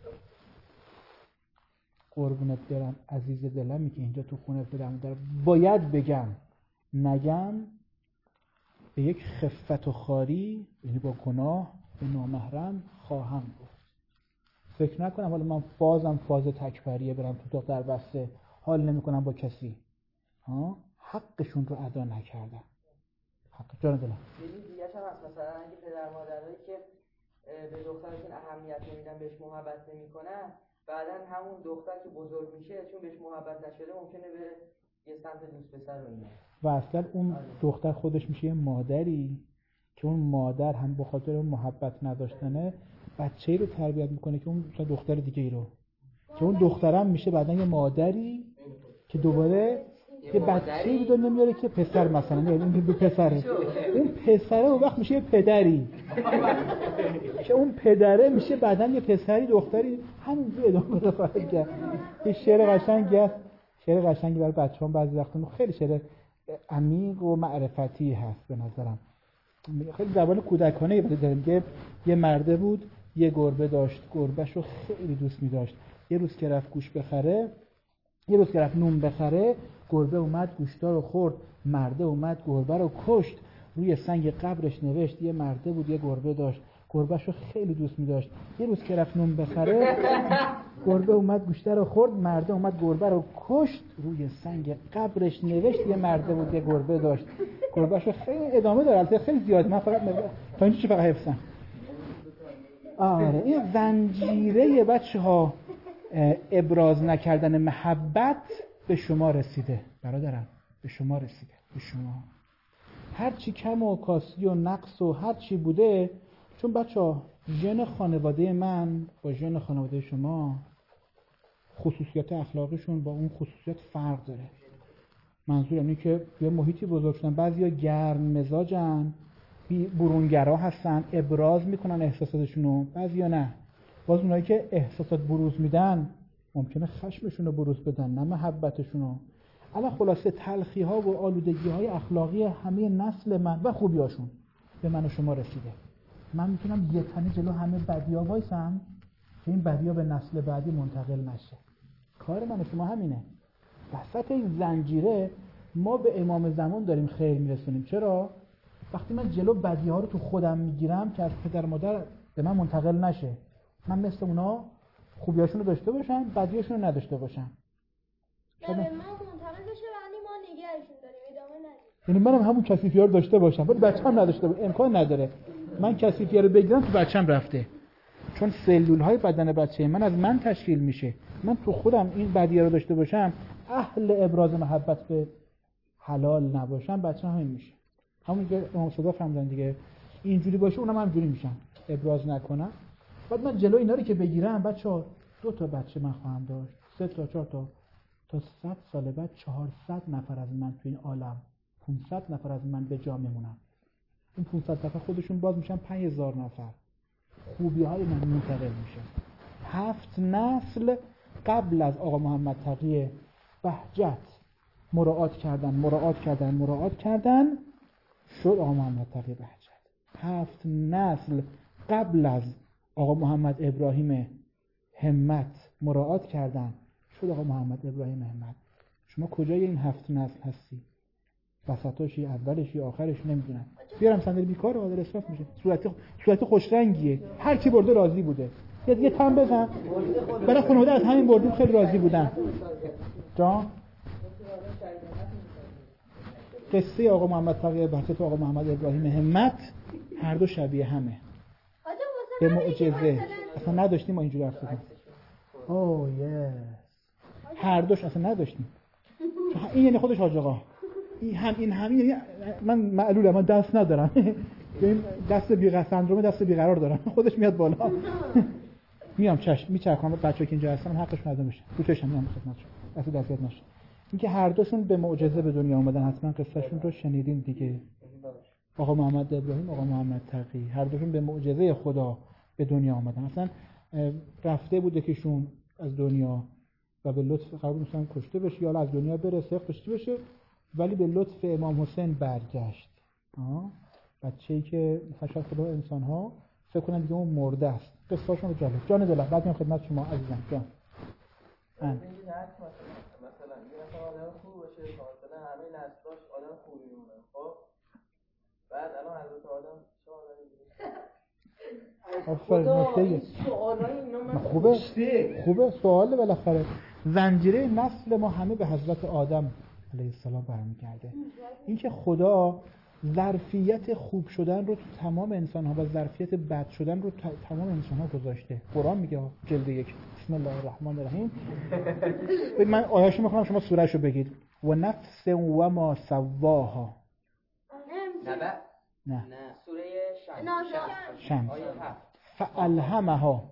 قربونت برم عزیز دلمی که اینجا تو خونه پدرم داره، باید بگم نگم به یک خفت و خاری، یعنی با گناه به نامحرم خواهم گفت. فکر نکنم حالا من فازم فاز تکبریه برم تو دختر بسته حال نمی کنم با کسی. ها حقشون رو ادا نکردن. حق جان دلم. یه دیگه هم هست، مثلا اگه پدر مادرایی که به دخترشون اهمیت نمیدن، بهش محبت نمیکنن، بعدن همون دختر که بزرگ میشه چون بهش محبت نشده ممکنه به یه سمت دوست پسر بره. و اصلا اون دختر خودش میشه یه مادری که اون مادر هم به خاطر اون محبت نداشتنه بچه‌ای رو تربیت میکنه که اون مثلا دختر دیگه ای رو، که اون دخترم میشه بعدن یه مادری که دوباره یه بچه‌ای رو داره نمیاره که پسر مثلا یعنی این دو پسره، اون پسره اون وقت میشه یه پدری که اون پدره میشه بعدن یه پسری دختری. همینجوری ادامه بده خواهد کرد. یه شعر قشنگی هست، شعر قشنگی برای بچه‌ها بعضی وقتا خیلی شعر عمیق و معرفتی هست به نظرم. خیلی زبان کودکانه ای داریم که یه مرده بود، یه گربه داشت، گربهشو خیلی دوست می داشت. یه روز که رفت گوش بخره، یه روز که رفت نون بخره، گربه اومد گوشتا رو خورد، مرده اومد گربه رو کشت. روی سنگ قبرش نوشت یه مرده بود یه گربه داشت، گربهش رو خیلی دوست می داشت. یه روز که رفت نون بخره گربه اومد گوشته رو خورد، مرده اومد گربه رو کشت، روی سنگ قبرش نوشت یه مرده بود یه گربه داشت. گربهش رو خیلی ادامه داره، البته خیلی زیاد، من فقط تا اینجا چی فقط حفظم. آره این زنجیره بچه‌ها ابراز نکردن محبت به شما رسیده برادرم، به شما رسیده، به شما هر چی کم و کاسی و نقص و هر چی بوده، چون بچه‌ها ژن خانواده من با ژن خانواده شما خصوصیات اخلاقیشون با اون خصوصیات فرق داره. منظورم اینه که توی محیطی بزرگ شدن، بعضیا گرم مزاجن، برونگرا هستن، ابراز میکنن احساساتشونو، بعضیا نه. باز اونایی که احساسات بروز میدن ممکنه خشمشون رو بروز بدن نه محبتشونو. الان خلاصه تلخی ها و آلودگی های اخلاقی همه نسل من و خوبیاشون به من و شما رسیده. من میتونم یه تنه جلو همه بدیا وایسم که این بدیا به نسل بعدی منتقل نشه. کار من و شما همینه. وسط این زنجیره ما به امام زمان داریم خیر میرسونیم. چرا؟ وقتی من جلو بدی‌ها رو تو خودم میگیرم که از پدر مادر به من منتقل نشه، من مثل اونا خوبیاشون رو داشته باشم، بدیاشون رو نداشته باشم. نه به ما منتقل بشه ولی ما نگهشون داریم، ادامه ندیم. یعنی منم همون کثیفی‌ها رو داشته باشم ولی بچه‌م نداشته باشم، امکان نداره. من کثیفی‌ها رو بگیرم تو بچه‌م رفته. چون سلول‌های بدن بچه من از من تشکیل میشه. من تو خودم این بدی‌ها رو داشته باشم، اهل ابراز محبت به حلال نباشم، بچه‌م همین میشه. همون که امام صدا فهمیدن دیگه، اینجوری باشه اونم همینجوری میشن، ابراز نکنم. بعد من جلو اینا رو که بگیرم، بچه‌ها دو تا بچه من خواهم داشت، سه تا چهار تا تا صد سال بعد چهارصد نفر از من تو این عالم، پانصد نفر از من به جا میمونن. این پانصد نفر خودشون باز میشن پنج هزار نفر. خوبی های من منتقل میشه. هفت نسل قبل از آقا محمد تقی بهجت مراعات کردن مراعات کردن مراعات کردن شد آقا محمد تقی بهجت. هفت نسل قبل از آقا محمد ابراهیم همت مراعات کردن شد آقا محمد ابراهیم همت. شما کجای این هفت نسل هستی؟ وسطاشی، اولشی، آخرش نمیدونم. بیارم صندلی بیکار حاضر اسراف میشه. صورت صورت خوش رنگیه، هر کی برده راضی بوده. یه دیگه تم بزن. برای خانواده از همین بردیم خیلی راضی بودن. جان قصه آقا محمد تقی بهجت و آقا محمد ابراهیم همت هر دو شبیه همه. به معجزه اصلا نداشتیم ما اینجوری حرف بزنیم. اوه یس هر دوش اصلا نداشتیم. این یعنی خودش حاج آقا. این هم این همین یعنی من معلولم، من دست ندارم. این دست بی سندروم دست بیقرار دارم. خودش میاد بالا. میام چشم میچرخونم بچه‌ها که اینجا هستن حقش معلوم بشه. تو چشم میام خدمتشون. دست دستیات نشه. اینکه هر دوشون به معجزه به دنیا اومدن، حتما قصهشون رو شنیدین دیگه. آقا محمد ابراهیم، آقا محمد تقی، هر دوشون به معجزه خدا به دنیا اومدن. اصلا رفته بوده کهشون از دنیا و به لطف قرار مثلا کشته بشه یا از دنیا بره سخت کشته بشه، ولی به لطف امام حسین برگشت. آه بچه‌ای که خشایار خدا انسان ها فکر کنن دیگه اون مرده است. قصه‌شون رو جالب جان دلم بعد میام خدمت شما عزیزم. جان ان مثلا یه نفر آدم خوب باشه، مثلا همه نسلاش آدم خوبی میمونن. خب بعد الان حضرت آدم چه آدمی آفرین. خوبه خوبه سواله بالاخره. زنجیره نسل ما همه به حضرت آدم علیه السلام برمیگرده. اینکه خدا ظرفیت خوب شدن رو تو تمام انسان ها و ظرفیت بد شدن رو تمام انسان ها گذاشته. قرآن میگه جلد یک بسم الله الرحمن الرحیم. من آیه‌اشو میخونم شما سوره‌شو بگید. و نفس و ما سواها. نه نه نه سوره شمس شمس آیه هفت. فالهمها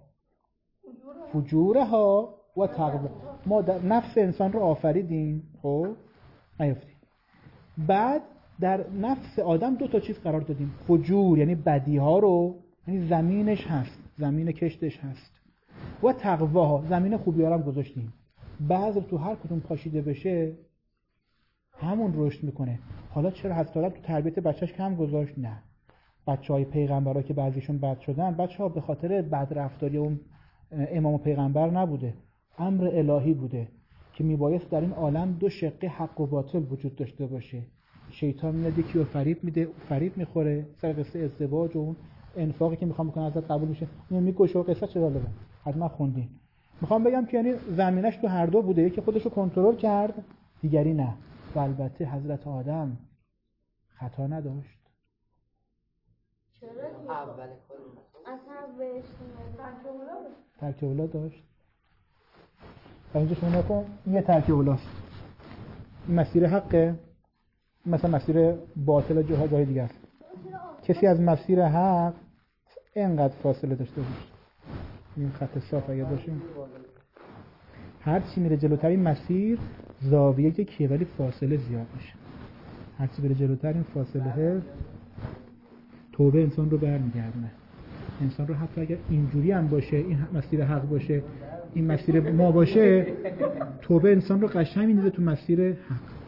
فجورها و تقوا. ما در نفس انسان رو آفریدیم، خب نیافتیم. بعد در نفس آدم دو تا چیز قرار دادیم. فجور یعنی بدی ها رو، یعنی زمینش هست، زمین کشتش هست. و تقوا زمین خوبی ها رو هم گذاشتیم. بعضی تو هر کدوم پاشیده بشه همون رشد میکنه. حالا چرا حضرت آدم تو تربیت بچهش کم گذاشت؟ نه. بچهای پیغمبرا که بعضیشون بد شدن، بچه‌ها به خاطر بد رفتاری اون امام و پیغمبر نبوده، امر الهی بوده که میبایست در این عالم دو شقه حق و باطل وجود داشته باشه. شیطان میاد یکی رو فریب میده، فریب میخوره، سر قصه ازدواج و اون انفاقی که میخوام بکنه ازت قبول میشه، اون میکشه و قصه چرا جالبه. حتما خوندین. میخوام بگم که یعنی زمینش تو هر دو بوده، یکی خودش رو کنترل کرد، دیگری نه. و البته حضرت آدم خطا نداشت. چرا؟ اول کار اصلا بهش ترک اولاد داشت. و اینجا شما نکن یه ترک اولاست. این مسیر حقه، مثلا مسیر باطل جاها جای دیگه است. کسی از مسیر حق اینقدر فاصله داشته باشه، این خط صاف اگه باشیم، هر چی میره جلوتر این مسیر زاویه که کیه ولی فاصله زیاد میشه. هر چی بره جلوتر این فاصله توبه انسان رو برمیگردونه. انسان رو حتی اگر اینجوری هم باشه، این مسیر حق باشه، این مسیر ما باشه، توبه انسان رو قشنگ میندازه تو مسیر حق.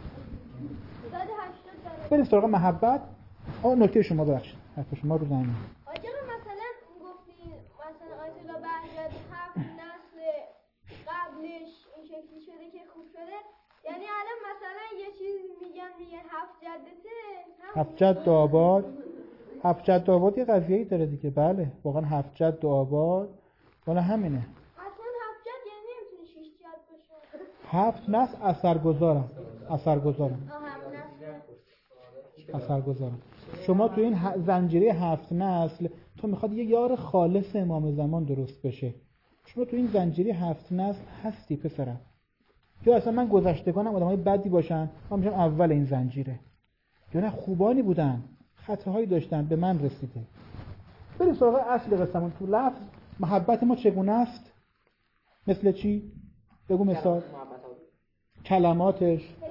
بریم سراغ محبت. آه نکته شما ببخشید، حرف شما رو زمین. آجا مثلا گفتی مثلا آیت الله بهجت هفت نسل قبلش این شکلی شده که خوب شده، یعنی الان مثلا یه چیز میگن دیگه هفت جدته، هفت جد آباد، هفت جد آباد یه قضیه‌ای داره دیگه. بله واقعا هفت جد آباد والا همینه. اصلا هفت جد یعنی نمیتونه شش جد باشه. هفت نسل اثرگذارم، اثرگذارم، آه هفت نسل. اثرگذارم. شما تو این ه... زنجیره هفت نسل تو میخواد یه یار خالص امام زمان درست بشه. شما تو این زنجیره هفت نسل هستی پسرم. یا اصلا من گذشتگانم آدمای بدی باشن من میشم اول این زنجیره، یا نه خوبانی بودن خطاهایی داشتن به من رسیده. بریم سراغ اصل قصه‌مون. تو لفظ محبت ما چگونه است؟ مثل چی؟ بگو مثال. کلماتش.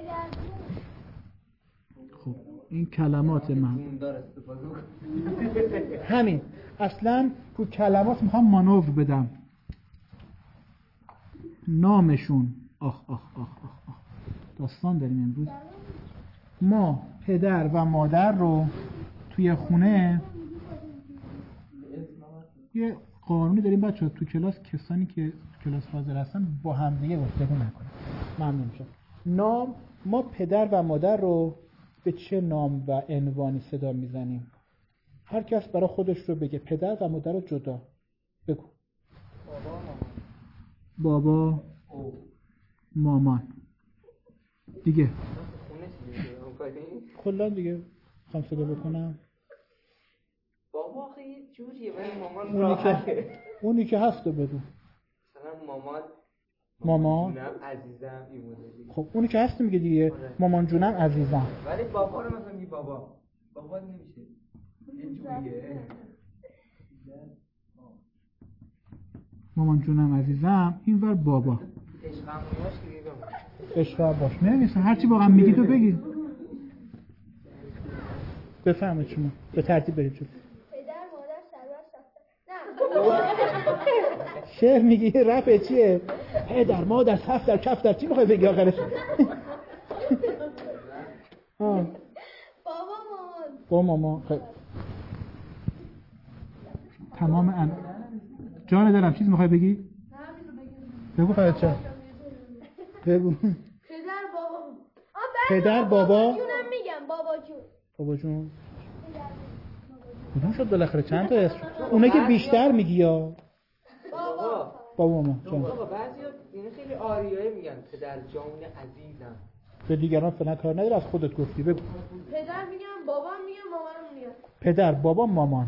خب این کلمات من همین اصلا تو کلمات میخوام مانور بدم. نامشون آخ آخ آخ آخ آخ داستان داریم امروز. ما پدر و مادر رو توی خونه یه قانونی داریم بچه‌ها، تو کلاس کسانی که تو کلاس حاضر هستن با هم دیگه گفتگو نکنن. ممنون میشم. نام، ما پدر و مادر رو به چه نام و عنوانی صدا میزنیم؟ هر کس برای خودش رو بگه. پدر و مادر رو جدا بگو. بابا، مامان دیگه کلا دیگه خواهم صدا بکنم. بابا آخه یه جوریه ولی مامان اونی راحته. که اونی که هست رو بگو. مثلا مامان مامان جونم عزیزم این مدلی. خب اونی که هست میگه دیگه. مامان جونم عزیزم. ولی بابا رو مثلا میگه بابا بابا نمیشه یه جوریه. مامان جونم عزیزم اینور بابا. عشقم باش که دیگه عشق باش نمیشه. هرچی واقعا میگی تو بگی. بفهمید شما به ترتیب برید جلو. پدر مادر سرور سفته. نه شعر میگی رپ چیه؟ پدر مادر سفت در کف در چی میخوای بگی آخرش؟ بابا مامان. با مامان خیلی تمام ان جان دلم چیز میخوای بگی؟ بگو فرد چه؟ بگو. پدر بابا. پدر بابا جونم میگم بابا جون. بابا جون کدوم شد بالاخره چند تا اسم؟ اونه که بیشتر میگی یا بابا بابا مامان جان. بابا بعضیا این خیلی آریایی میگن پدر جان عزیزم. به دیگران فعلا کار نداره، از خودت گفتی بگو. پدر میگم بابا میگم مامانم میگم. پدر بابا مامان.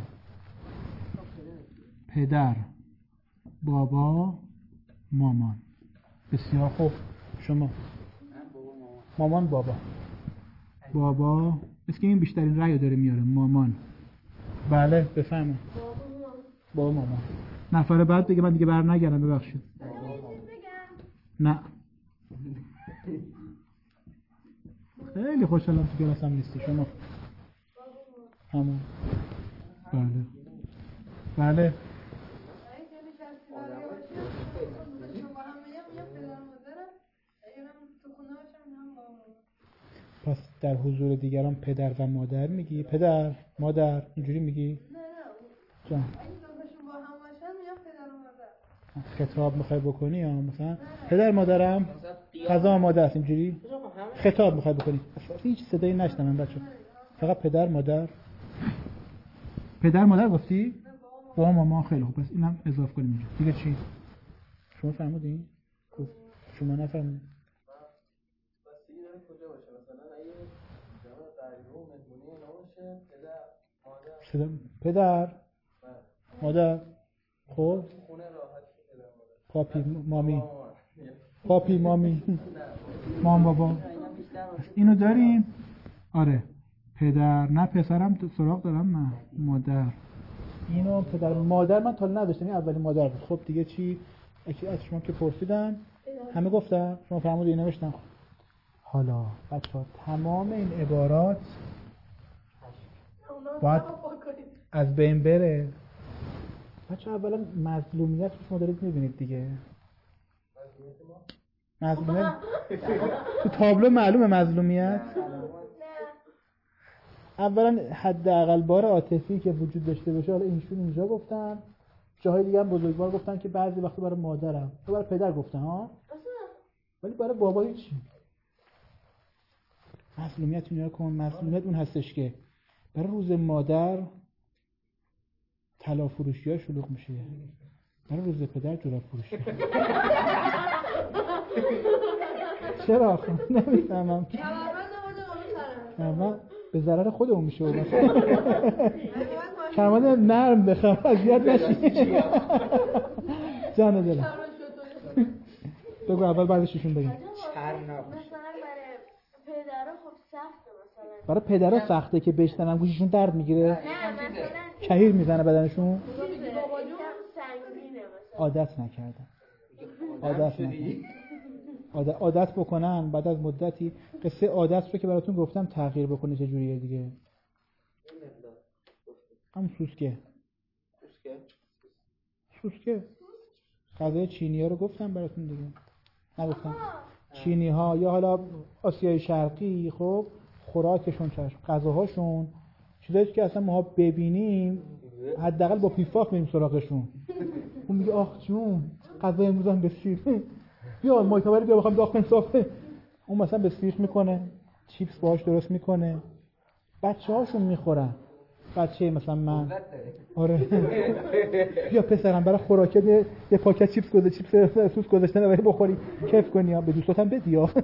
پدر بابا مامان. بسیار خوب. شما مامان بابا بابا مثل که این بیشترین رأی داره میاره. مامان. بله بفهمم. بابا مامان. نفر بعد بگه من دیگه بر نگردم ببخشید. نه خیلی خوشحالم تو کلاسم نیستی شما. همون. بله بله. پس در حضور دیگران پدر و مادر میگی؟ پدر مادر اینجوری میگی؟ نه نه جان اگه دوتاشون با هم باشن میگم پدر و مادر. خطاب میخوای بکنی یا مثلا پدر مادرم غذا آماده است اینجوری؟ همه خطاب میخوای بکنی. هیچ صدایی نشنوم بچه. فقط پدر مادر. پدر مادر گفتی؟ با مامان. خیلی خوب. پس اینم اضافه کنیم اینجا. دیگه چی؟ شما فهمیدین؟ خب شما نفهمیدین. بس دیگه داره کجا باشه؟ مثلا اگه جامعه غریبه و مهمونی نباشه، پدر مادر. پدر مادر. خب خونه راحت پدر مادر. پاپی مامی. پاپی مامی. مام بابا. اینو داریم؟ آره. پدر نه پسرم سراغ دارم من. مادر. اینو پدر مادر من تا نداشتم. این اولین مادر بود. خب دیگه چی؟ اگه از شما که پرسیدن همه گفتن شما فرمودید نوشتم. حالا بچه‌ها تمام این عبارات باید از بین بره. بچه‌ها اولا مظلومیت شما دارید می‌بینید دیگه. مظلومیت تو تابلو معلومه مظلومیت. اولا حداقل بار عاطفی که وجود داشته باشه. حالا اینشون اینجا گفتن، جاهای دیگه هم بزرگوار گفتن که بعضی وقتا برای مادرم، برای پدر گفتن ها، ولی برای بابا چی؟ مظلومیت اونجا کن. مظلومیت اون هستش که برای روز مادر طلا فروشی ها شلوغ میشه، برای روز پدر جوراب فروشی. چرا آخه نمیفهمم. من به ضرر خودمون میشه مثلا. کماد نرم بخوام اذیت نشی. جان دلم بگو اول بعدش ایشون بگیم. مثلا برای پدر خب سخته. مثلا برای پدرها سخته که بشنن گوششون درد میگیره. نه مثلا کهیر میزنه بدنشون. سنگینه مثلا. عادت نکردن. عادت نکردن. عادت عادت بکنن بعد از مدتی. قصه عادت رو که براتون گفتم تغییر بکنه چه جوریه دیگه. هم سوسکه. سوسکه؟ سوسکه. غذای چینی‌ها رو گفتم براتون دیگه. نگفتم. چینی‌ها یا حالا آسیای شرقی خب خوراکشون چشم غذاهاشون چیزایی که اصلا ما ببینیم حداقل با پیفاف میریم سراغشون. اون میگه آخ جون غذا امروز هم به سیر. بیا مایتابری بیا بخوام داغ انصافه. اون مثلا به سیخ میکنه، چیپس باهاش درست میکنه، بچه‌هاشون میخورن. بچه مثلا من آره بیا پسرم برای خوراکت یه, یه پاکت چیپس گذاشته، چیپس سس گذاشتن برای بخوری کیف کنی ها، به دوستاتم بدی ها.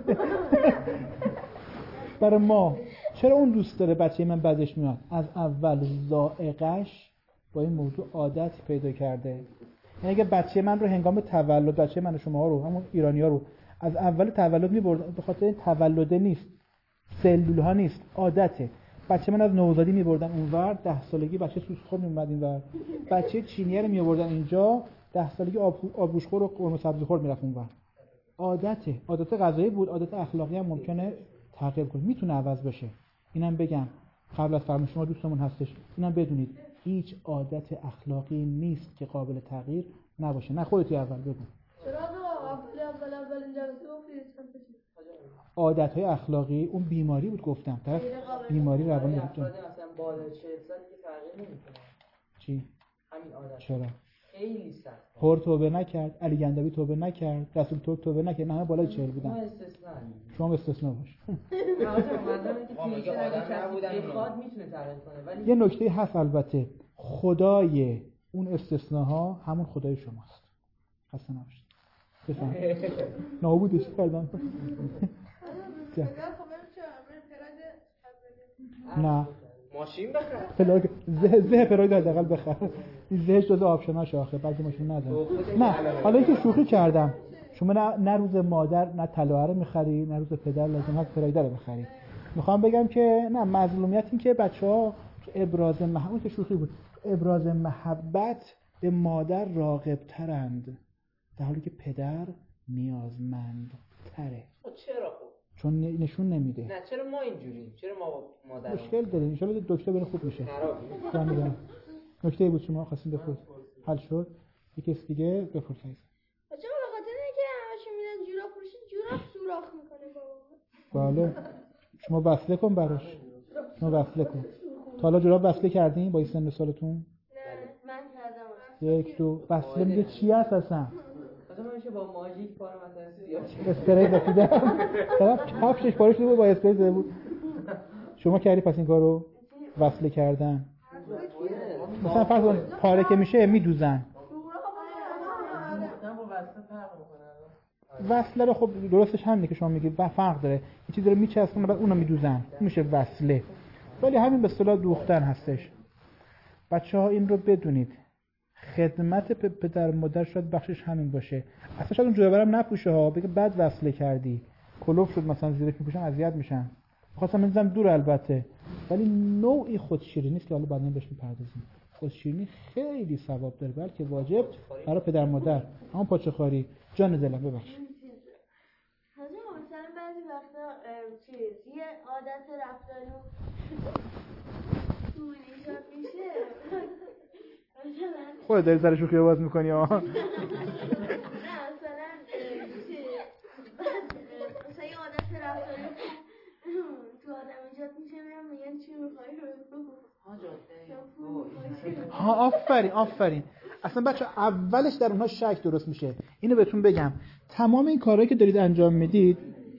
برای ما چرا اون دوست داره بچه من بعدش میاد؟ از اول ذائقه‌اش با این موضوع عادت پیدا کرده. یعنی اگه بچه من رو هنگام تولد، بچه من و شما رو همون ایرانی‌ها رو از اول تولد می‌برد، به خاطر این تولده نیست، سلول‌ها نیست، عادته. بچه من از نوزادی می‌بردن اونور، ده سالگی بچه سوسخور میومد اینور. بچه چینیه رو می‌آوردن اینجا، ده سالگی آب آبگوشتخور و قرمه سبزیخور میرفت اونور. عادته، عادت غذایی بود، عادت اخلاقی هم ممکنه تغییر کنه، میتونه عوض بشه. اینم بگم قبل از فرمایش شما دوستمون هستش، اینم بدونید هیچ عادت اخلاقی نیست که قابل تغییر نباشه. نه خودت اول بگو. چرا اول اول اول این جلسه گفتید عادت‌های اخلاقی اون بیماری بود گفتم. طرف بیماری روانی داره. مثلا بالای چهل سال که تغییر نمی‌کنه. چی؟ همین عادت. چرا؟ خیلی سخت. هور توبه نکرد، علی گندوی توبه نکرد، رسول ترک توبه نکرد، نه همه بالای چهل بودن. ما استثنا. شما استثنا باش. آدم که آدم نبودن بخواد میتونه تغییر کنه ولی یه نکته هست البته، خدای اون استثناها همون خدای شماست. خسته نباشید. بفهم. نابودش کردم. نه ماشین بخر. پلاک زه زه پراید حداقل بخر. این زهش جزء آپشناش آخه بعضی ماشین نداره. نه حالا اینکه شوخی کردم. شما نه, نه روز مادر نه طلا رو می‌خری، نه روز پدر لازم هست پرایده رو بخری. میخوام بگم که نه مظلومیت این که بچه‌ها تو ابراز محبت، شوخی بود، ابراز محبت به مادر راغب‌ترند در حالی که پدر نیازمندتره. چرا خب؟ چون نشون نمیده. نه چرا ما اینجوریم؟ چرا ما مادر مشکل داریم؟ ان شاءالله دکتر بره خوب میشه. خرابه. نکته بود شما خواستین بپرسید. حل شد. یکی دیگه بپرسید. بچه‌ها به خاطر اینکه همش میرن جوراب فروشی جوراب سوراخ میکنه بابا. بله. شما وصله کن براش. شما وصله کن. تا حالا جوراب وصله کردین با این سن سالتون؟ نه من کردم. یک دو وصله میگه چی هست اصلا؟ مثلا میشه با ماژیک پارو مثلا سیاه اسپری رسیدم طرف کفشش پاره شده بود با اسپری زده بود. شما کردی پس این کارو وصله کردن مثلا فرض کن پاره که میشه میدوزن وصله رو خب درستش همینه که شما میگید فرق داره یه چیزی رو میچسبونه بعد اونو میدوزن میشه وصله ولی همین به اصطلاح دوختن هستش. بچه‌ها این رو بدونید خدمت پدر مادر شاید بخشش همین باشه. اصلا شاید اون جوابرم نپوشه ها بگه بعد وصله کردی کلوف شد مثلا زیرش میپوشن اذیت میشن خواستم بنزم دور البته ولی نوعی خودشیرینی است که حالا بعداً بهش میپردازیم. خودشیرینی خیلی ثواب داره بلکه واجب برای پدر مادر. همون پاچه خاری جان دلم ببخش مثلا بعضی وقتا چیز یه عادت رفتاری تو ایجاد میشه مثلا خودت داری سر شوخی باز میکنی ها نه مثلا چیز مثلا یه عادت رفتاری تو آدم ایجاد میشه میگن چی میخوایی رو ها آفرین آفرین. اصلا بچه اولش در اونها شک درست میشه. اینو بهتون بگم تمام این کارهایی که دارید انجام میدید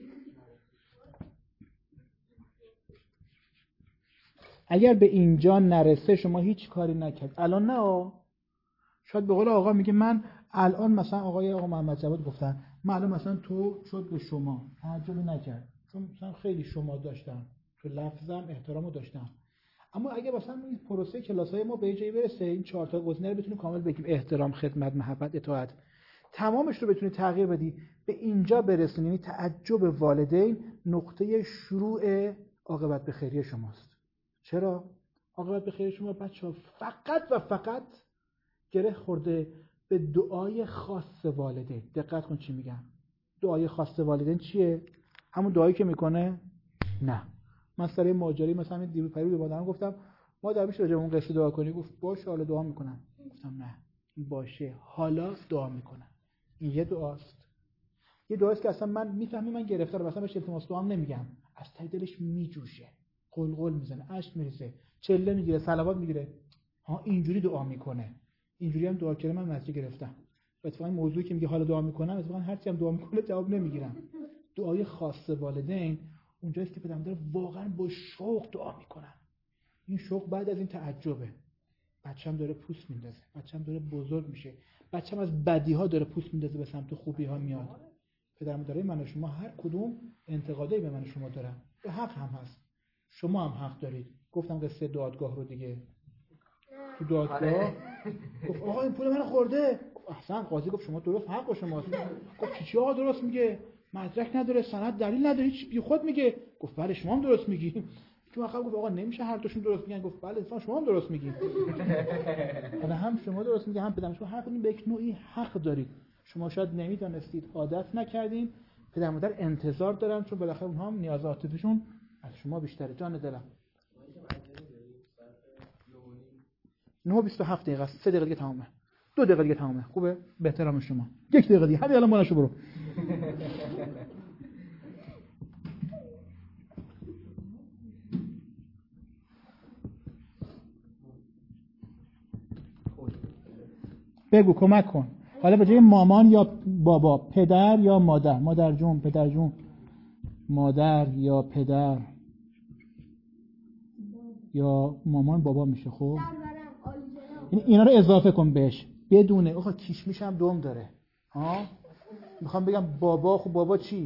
اگر به اینجا نرسه شما هیچ کاری نکرد. الان نه شاید به قول آقا میگه من الان مثلا آقای آقا محمد جواد گفتن من الان مثلا تو شد به شما تعجبی نکرد چون مثلا خیلی شما داشتم تو لفظم احترامو داشتم. اما اگه مثلا این پروسه کلاس‌های ما به جایی برسه این چهار تا گزینه رو بتونیم کامل بگیم احترام خدمت محبت اطاعت تمامش رو بتونی تغییر بدی به اینجا برسونی یعنی تعجب والدین نقطه شروع عاقبت به خیریه شماست. چرا عاقبت به خیریه شما بچه‌ها فقط و فقط گره خورده به دعای خاص والدین. دقت کن چی میگم. دعای خاص والدین چیه؟ همون دعایی که میکنه نه من سر ماجرایی مثلا این دیروز پریود به مادرم گفتم مادر میشه راجع به اون قصه دعا کنی گفت باشه حالا دعا میکنم. گفتم نه باشه حالا دعا میکنم. این یه دعاست. یه دعاست که اصلا من میفهمم من گرفتارم مثلا بهش التماس دعا نمیگم از ته دلش میجوشه قلقل میزنه اشک میریزه چله میگیره صلوات میگیره ها اینجوری دعا میکنه. اینجوری هم دعا کردم من نتیجه گرفتم. اتفاقا موضوعی که میگه حالا دعا میکنم اتفاقا هر چی هم دعا میکنه جواب نمیگیرم. دعای خاص والدین اونجاست که پدر مادر واقعا با شوق دعا میکنن. این شوق بعد از این تعجبه. بچه‌م داره پوست میندازه، بچه‌م داره بزرگ میشه، بچه‌م از بدی‌ها داره پوست میندازه به سمت خوبی‌ها میاد. پدر مادرای من و شما هر کدوم انتقادایی به من و شما دارن. به حق هم هست. شما هم حق دارید. گفتم قصه دادگاه رو دیگه. تو دادگاه گفت آقا این پول منو خورده. احسن قاضی گفت شما درست حق با شماست. گفت چی آقا درست میگه؟ مدرک نداره، سند دلیل نداره، هیچ بی خود میگه. گفت بله شما هم درست میگی. تو آخر گفت آقا نمیشه هر دوشون درست میگن. گفت بله شما هم درست میگی. حالا هم شما درست میگی هم پدرم شما هر کدوم به یک نوعی حق دارید. شما شاید نمیدونستید، عادت نکردین. پدر مادر انتظار دارن چون بالاخره اونها هم نیاز عاطفیشون از شما بیشتره. جان دلم نه و بیست و هفت دقیقه است. سه دقیقه دیگه تمامه. دو دقیقه دیگه تمامه. خوبه؟ به احترام شما. یک دقیقه دیگه. همین الان مالشو برو. بگو کمک کن. حالا به جای مامان یا بابا، پدر یا مادر. مادر جون، پدر جون. مادر یا پدر یا مامان بابا میشه. خب یعنی اینا رو اضافه کن بهش. بدونه آخه کیشمیش هم دوم داره. ها میخوام بگم بابا. خب بابا چی؟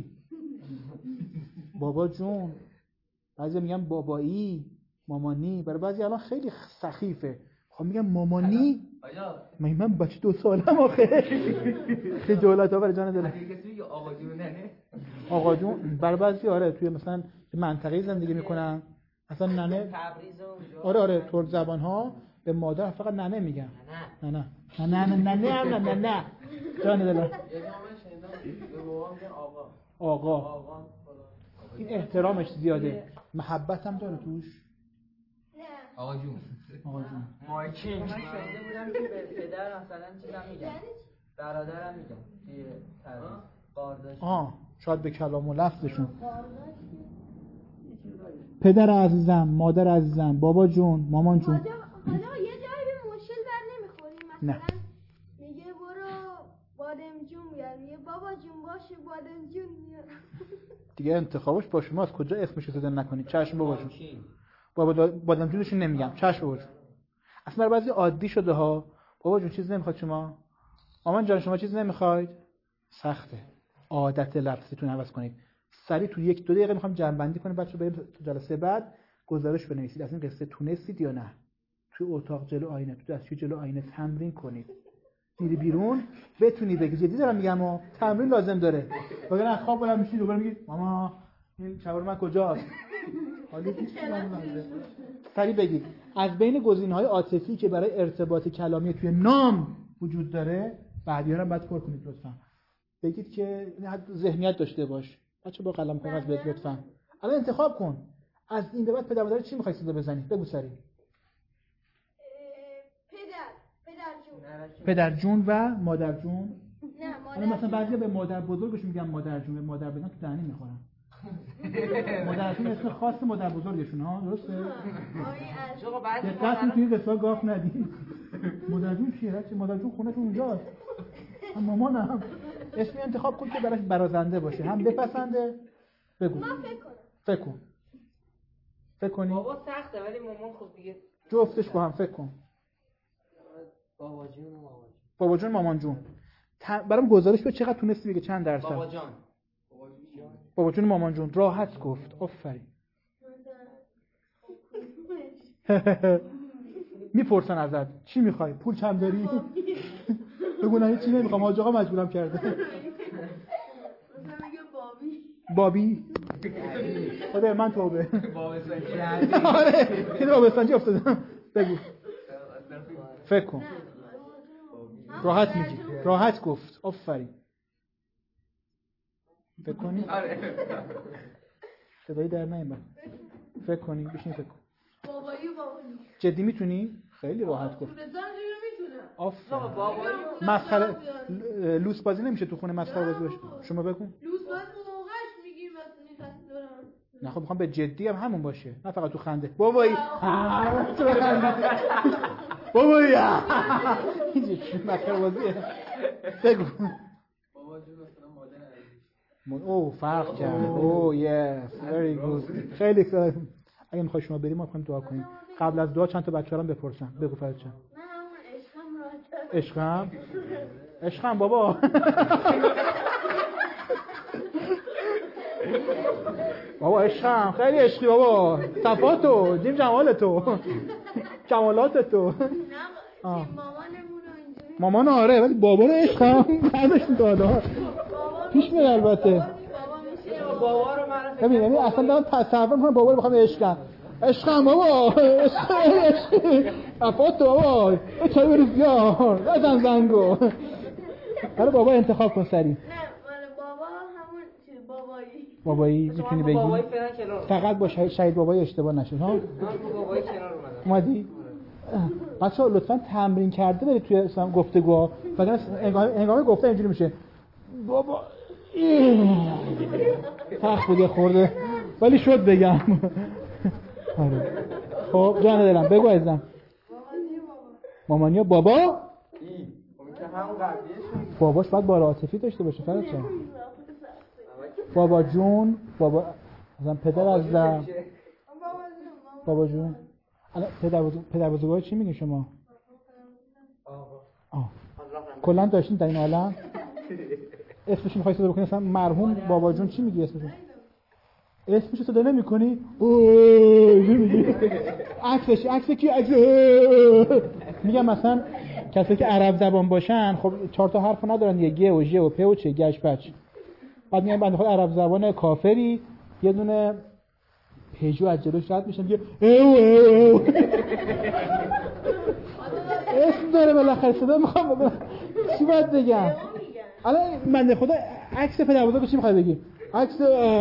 بابا جون. بعضی میگم بابایی، مامانی. برای بعضی الان خیلی سخیفه. میخوام میگم مامانی. من من بچه دو سالم آخه. خیلی جولت ها برای جان دلم. آقا جون نه. آقا جون برای بعضی آره توی مثلا منطقه زندگی میکنن اصلا ننه. آره آره ترک زبان ها به مادر فقط ننه میگن. نه نه نه نه نه نه نه نه نه جان دلم. یه جا من شنیدم به بابا میگن آقا. آقا. آقا این احترامش زیاده. محبت هم داره توش. نه آقا جون. آقا جون. مایکینگ. من شنیده بودم که به پدر مثلا چیزا میگن. برادرم میگن. توی تعریف بارداشت. آه شاید به کلام و لفظشون. پدر عزیزم، مادر عزیزم، بابا جون، مامان جون. حالا حالا یه جایی به مشکل بر نمیخوریم. مثلا میگه برو با بادمجون میاد میگه بابا جون باشه بادمجون میاد. دیگه انتخابش با شماست، کجا اسمش رو نکنید. چشم بابا جون. بابا بادمجونش نمیگم. چشم بابا جون. اصلا بعضی عادی شده ها. بابا جون چیز نمیخواد شما؟ مامان جان شما چیز نمیخواید؟ سخته. عادت لفظیتون عوض کنید. سریع تو یک دو دقیقه میخوام جمع‌بندی کنیم بچه‌ها، بریم تو جلسه بعد گزارش بنویسید از این قصه تونستید یا نه. تو اتاق جلو آینه، تو دستشوی جلو آینه تمرین کنید. میری بیرون بتونی بگی. جدی دارم میگم ها، تمرین لازم داره. وگرنه خواب بلند میشی دوباره میگی ماما این شاورما کجاست؟ حالا هیچ نمی‌دونم. سریع بگید. از بین گزینه‌های عاطفی که برای ارتباط کلامی توی نام وجود داره، بعدی‌ها رو بعد پر کنید لطفاً. بگید که ذهنیت داشته باش. بچه با قلم کاغذ بهت لطفاً. الان انتخاب کن. از این به بعد پدر مادر چی می‌خوای صدا بزنی؟ بگو سریع. پدر پدر جون. پدر جون و مادر جون. نه مادر. الان مثلا بعضیا به مادر بزرگش میگن مادر جون، به مادر بگن تو دهنی میخورن. مادر جون اسم خاص مادر بزرگشون ها، درسته؟ آقا بعضی دقت می‌کنید قصه گاف ندید. مادر جون چیه؟ چه مادر جون خونه‌شون اونجاست. مامانم. اسمی انتخاب کن که براش برازنده باشه، هم بپسنده. بگو. من فکر کنم. فکر کن. فکر کنی؟ بابا سخته ولی مامان خب دیگه جفتش با هم فکر کن. بابا جون و مامان جون. بابا جون مامان جون. برام گزارش بده چقدر تونستی بگه چند درصد؟ بابا جان. بابا جون مامان جون راحت گفت. آفرین. میپرسن ازت چی میخوای؟ پول چند داری؟ بگو نه چی نمیخوام، حاج آقا مجبورم کرده. مثلا میگه بابی. بابی؟ خدا من توبه. بابستانی. آره این بابستانی افتادم. بگو. فکر کن. راحت میگی. راحت گفت. آفرین. فکر کنی؟ آره. صدایی در نمیاد. فکر کنی، بشین فکر کن. بابایی و بابایی. جدی میتونی؟ خیلی راحت گفت. رضا میتونه. آفرین. بابایی مسخره لوس بازی نمیشه تو خونه مسخره بازی باشه. شما بگو. لوس باز موقعش میگی مثلا دارم. نه خب میخوام به جدی هم همون باشه، نه فقط تو خنده. بابایی. چرا خنده؟ بابایی. اینجوری مسخره بازیه. بگو. بابا جون مثلا مادر او فرق کرد. او یس very good. خیلی خوب. اگه میخوای شما بریم ما میخوایم دعا کنیم. قبل از دعا چند تا بچه‌ها رو بپرسم. بگو فرض چند. من همون عشقم راحت. عشقم. عشقم بابا. بابا عشقم خیلی عشقی بابا. صفاتو، جیم جمالتو. جمالاتتو. نه مامانمون اینجوری. مامان آره ولی بابا رو عشقم بعدش دادا. پیش میاد البته. بابا میشه. بابا رو معرفی. ببین یعنی اصلا دارم تصور میکنم بابا رو بخوام عشقم. عشقم بابا. عشقم. صفاتو بابا. چای بریز بیار. بزن زنگو. حالا بابا انتخاب کن سری. نه مال بابا همون چیز بابایی. بابایی میتونی بگی. بابایی فعلا کنار. فقط با شهید, شهید بابایی اشتباه نشه ها. من با بابایی کنار اومدم. اومدی؟ بچه‌ها لطفاً تمرین کرده برید توی اصلا گفتگوها. وگرنه هنگام گفتن اینجوری میشه. بابا سخت بود خورده. ولی شد بگم. آره. خب جان دلم بگو عزیزم. مامانیا بابا؟ این اون که همون قبلیه. باباش باید بار عاطفی داشته باشه فرض چه؟ بابا جون، بابا مثلا پدر عزیزم. بابا جون. الان پدر بزرگ پدر بزرگوار چی میگین شما؟ آه. کلا داشتین در این عالم؟ اسمش می‌خوای صدا بکنی مثلا مرحوم بابا جون چی میگی اسمش؟ اسمش صدا نمی‌کنی؟ اوه چی میگی؟ عکسش عکس کی عکس میگم مثلا کسی که عرب زبان باشن خب چهار تا حرف ندارن دیگه گ و ژ و پ و چ گش پچ. بعد میگم بنده خود عرب زبان کافری یه دونه پیجو از جلوش رد میشه میگه او او اسم داره بالاخره صدا میخوام چی باید بگم الان بنده خدا عکس پدر بزرگ چی میخوای بگی عکس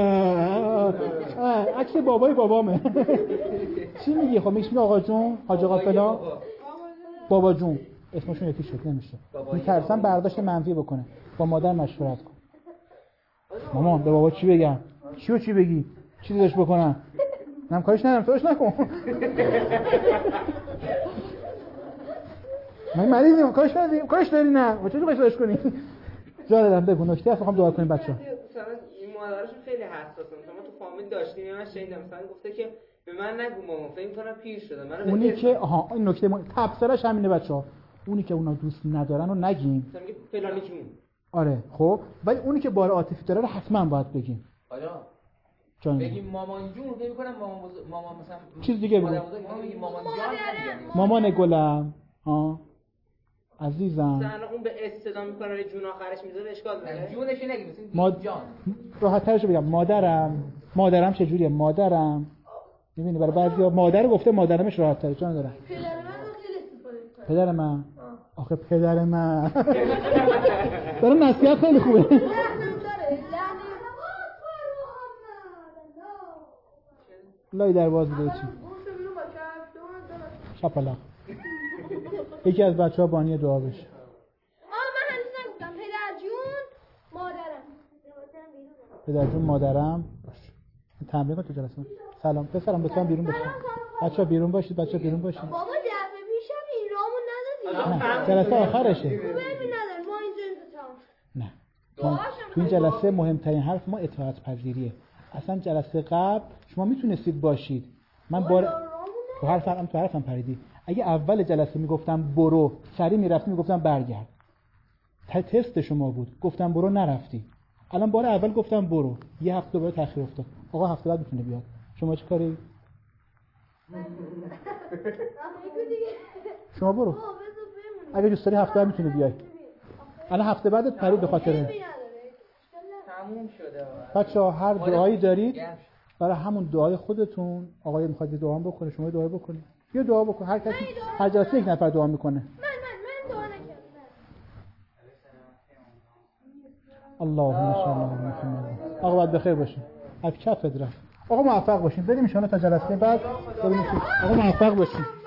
عکس بابای بابامه چی میگی خب میگی آقا جون حاج آقا فلان بابا جون اسمشون یکی شد نمیشه میترسم برداشت منفی بکنه با مادر مشورت کن مامان به بابا چی بگم چی و چی بگی چی داشت بکنم من کارش ندارم توش نکن من مریضیم کارش نداریم کارش داری نه با چه کارش کنی جا دادم بگو نکته هست میخوام دعا کنیم بچه‌ها. مثلا این مادرشون خیلی حساسه. مثلا تو فامیل داشتیم من شنیدم مثلا گفته که به من نگو مامان فکر کنم پیر شده. منو اونی که آها این نکته ما تفسیرش همینه بچه‌ها. اونی که اونا دوست ندارن رو نگیم. مثلا میگه فلانی جون. آره خب ولی اونی که بار عاطفی داره رو حتما باید بگیم. حالا جان بگیم مامان جون فکر می‌کنم مامان بزرگ مامان مثلا چیز دیگه بگو. بگیم مامان جان. مامان گلم ها عزیزم. مثلا اون به استدا میکنه جون آخرش میذاره اشکال داره. جونش نگیم مثلا ماد... جان. راحت ترش بگم مادرم مادرم چه جوریه مادرم. می‌بینی برای بعضیا مادر گفته مادرمش راحت تره جان دارم. پدر من خیلی استفاده می‌کنه. پدر من آخه پدر من داره نصیحت خیلی خوبه. لعنت داره. لای درواز بده چی شپلا یکی از بچه‌ها بانی دعا بشه. آه من هنوز نگفتم پدر جون مادرم. پدر جون مادرم باش. تمرین کن تو جلسه. سلام پسرم لطفا بیرون باشید. بچه‌ها بیرون باشید بچه‌ها بیرون باشید. بابا دفعه پیشم این رامون ندادی. نه جلسه آخرشه. خوبه نداره ما اینجا انتظام. نه تو این جلسه مهمترین حرف ما اطاعت پذیریه. اصلا جلسه قبل شما میتونستید باشید. من بار تو حرفم تو حرفم پریدی. اگه اول جلسه میگفتم برو سری میرفتی میگفتم برگرد. تست شما بود. گفتم برو نرفتی. الان بار اول گفتم برو. یه هفته دوباره تاخیر افتاد. آقا هفته بعد میتونه بیاد. شما چه کاری؟ شما برو. اگه دوست داری هفته بعد میتونی بیای. الان هفته بعد پرید به خاطر تموم شده. بچه‌ها هر دعایی دارید برای همون دعای خودتون آقای میخواد دعا بکنه شما دعا بکنید. یه دعا بکن هر کسی هر جلسه یک نفر دعا میکنه. من من من دعا نکردم. اللهم صل علی محمد. آقا باید بخیر باشین. از کفت رفت. آقا موفق باشین. بریم ان شاء الله تا جلسه بعد ببینیم. آقا موفق باشین.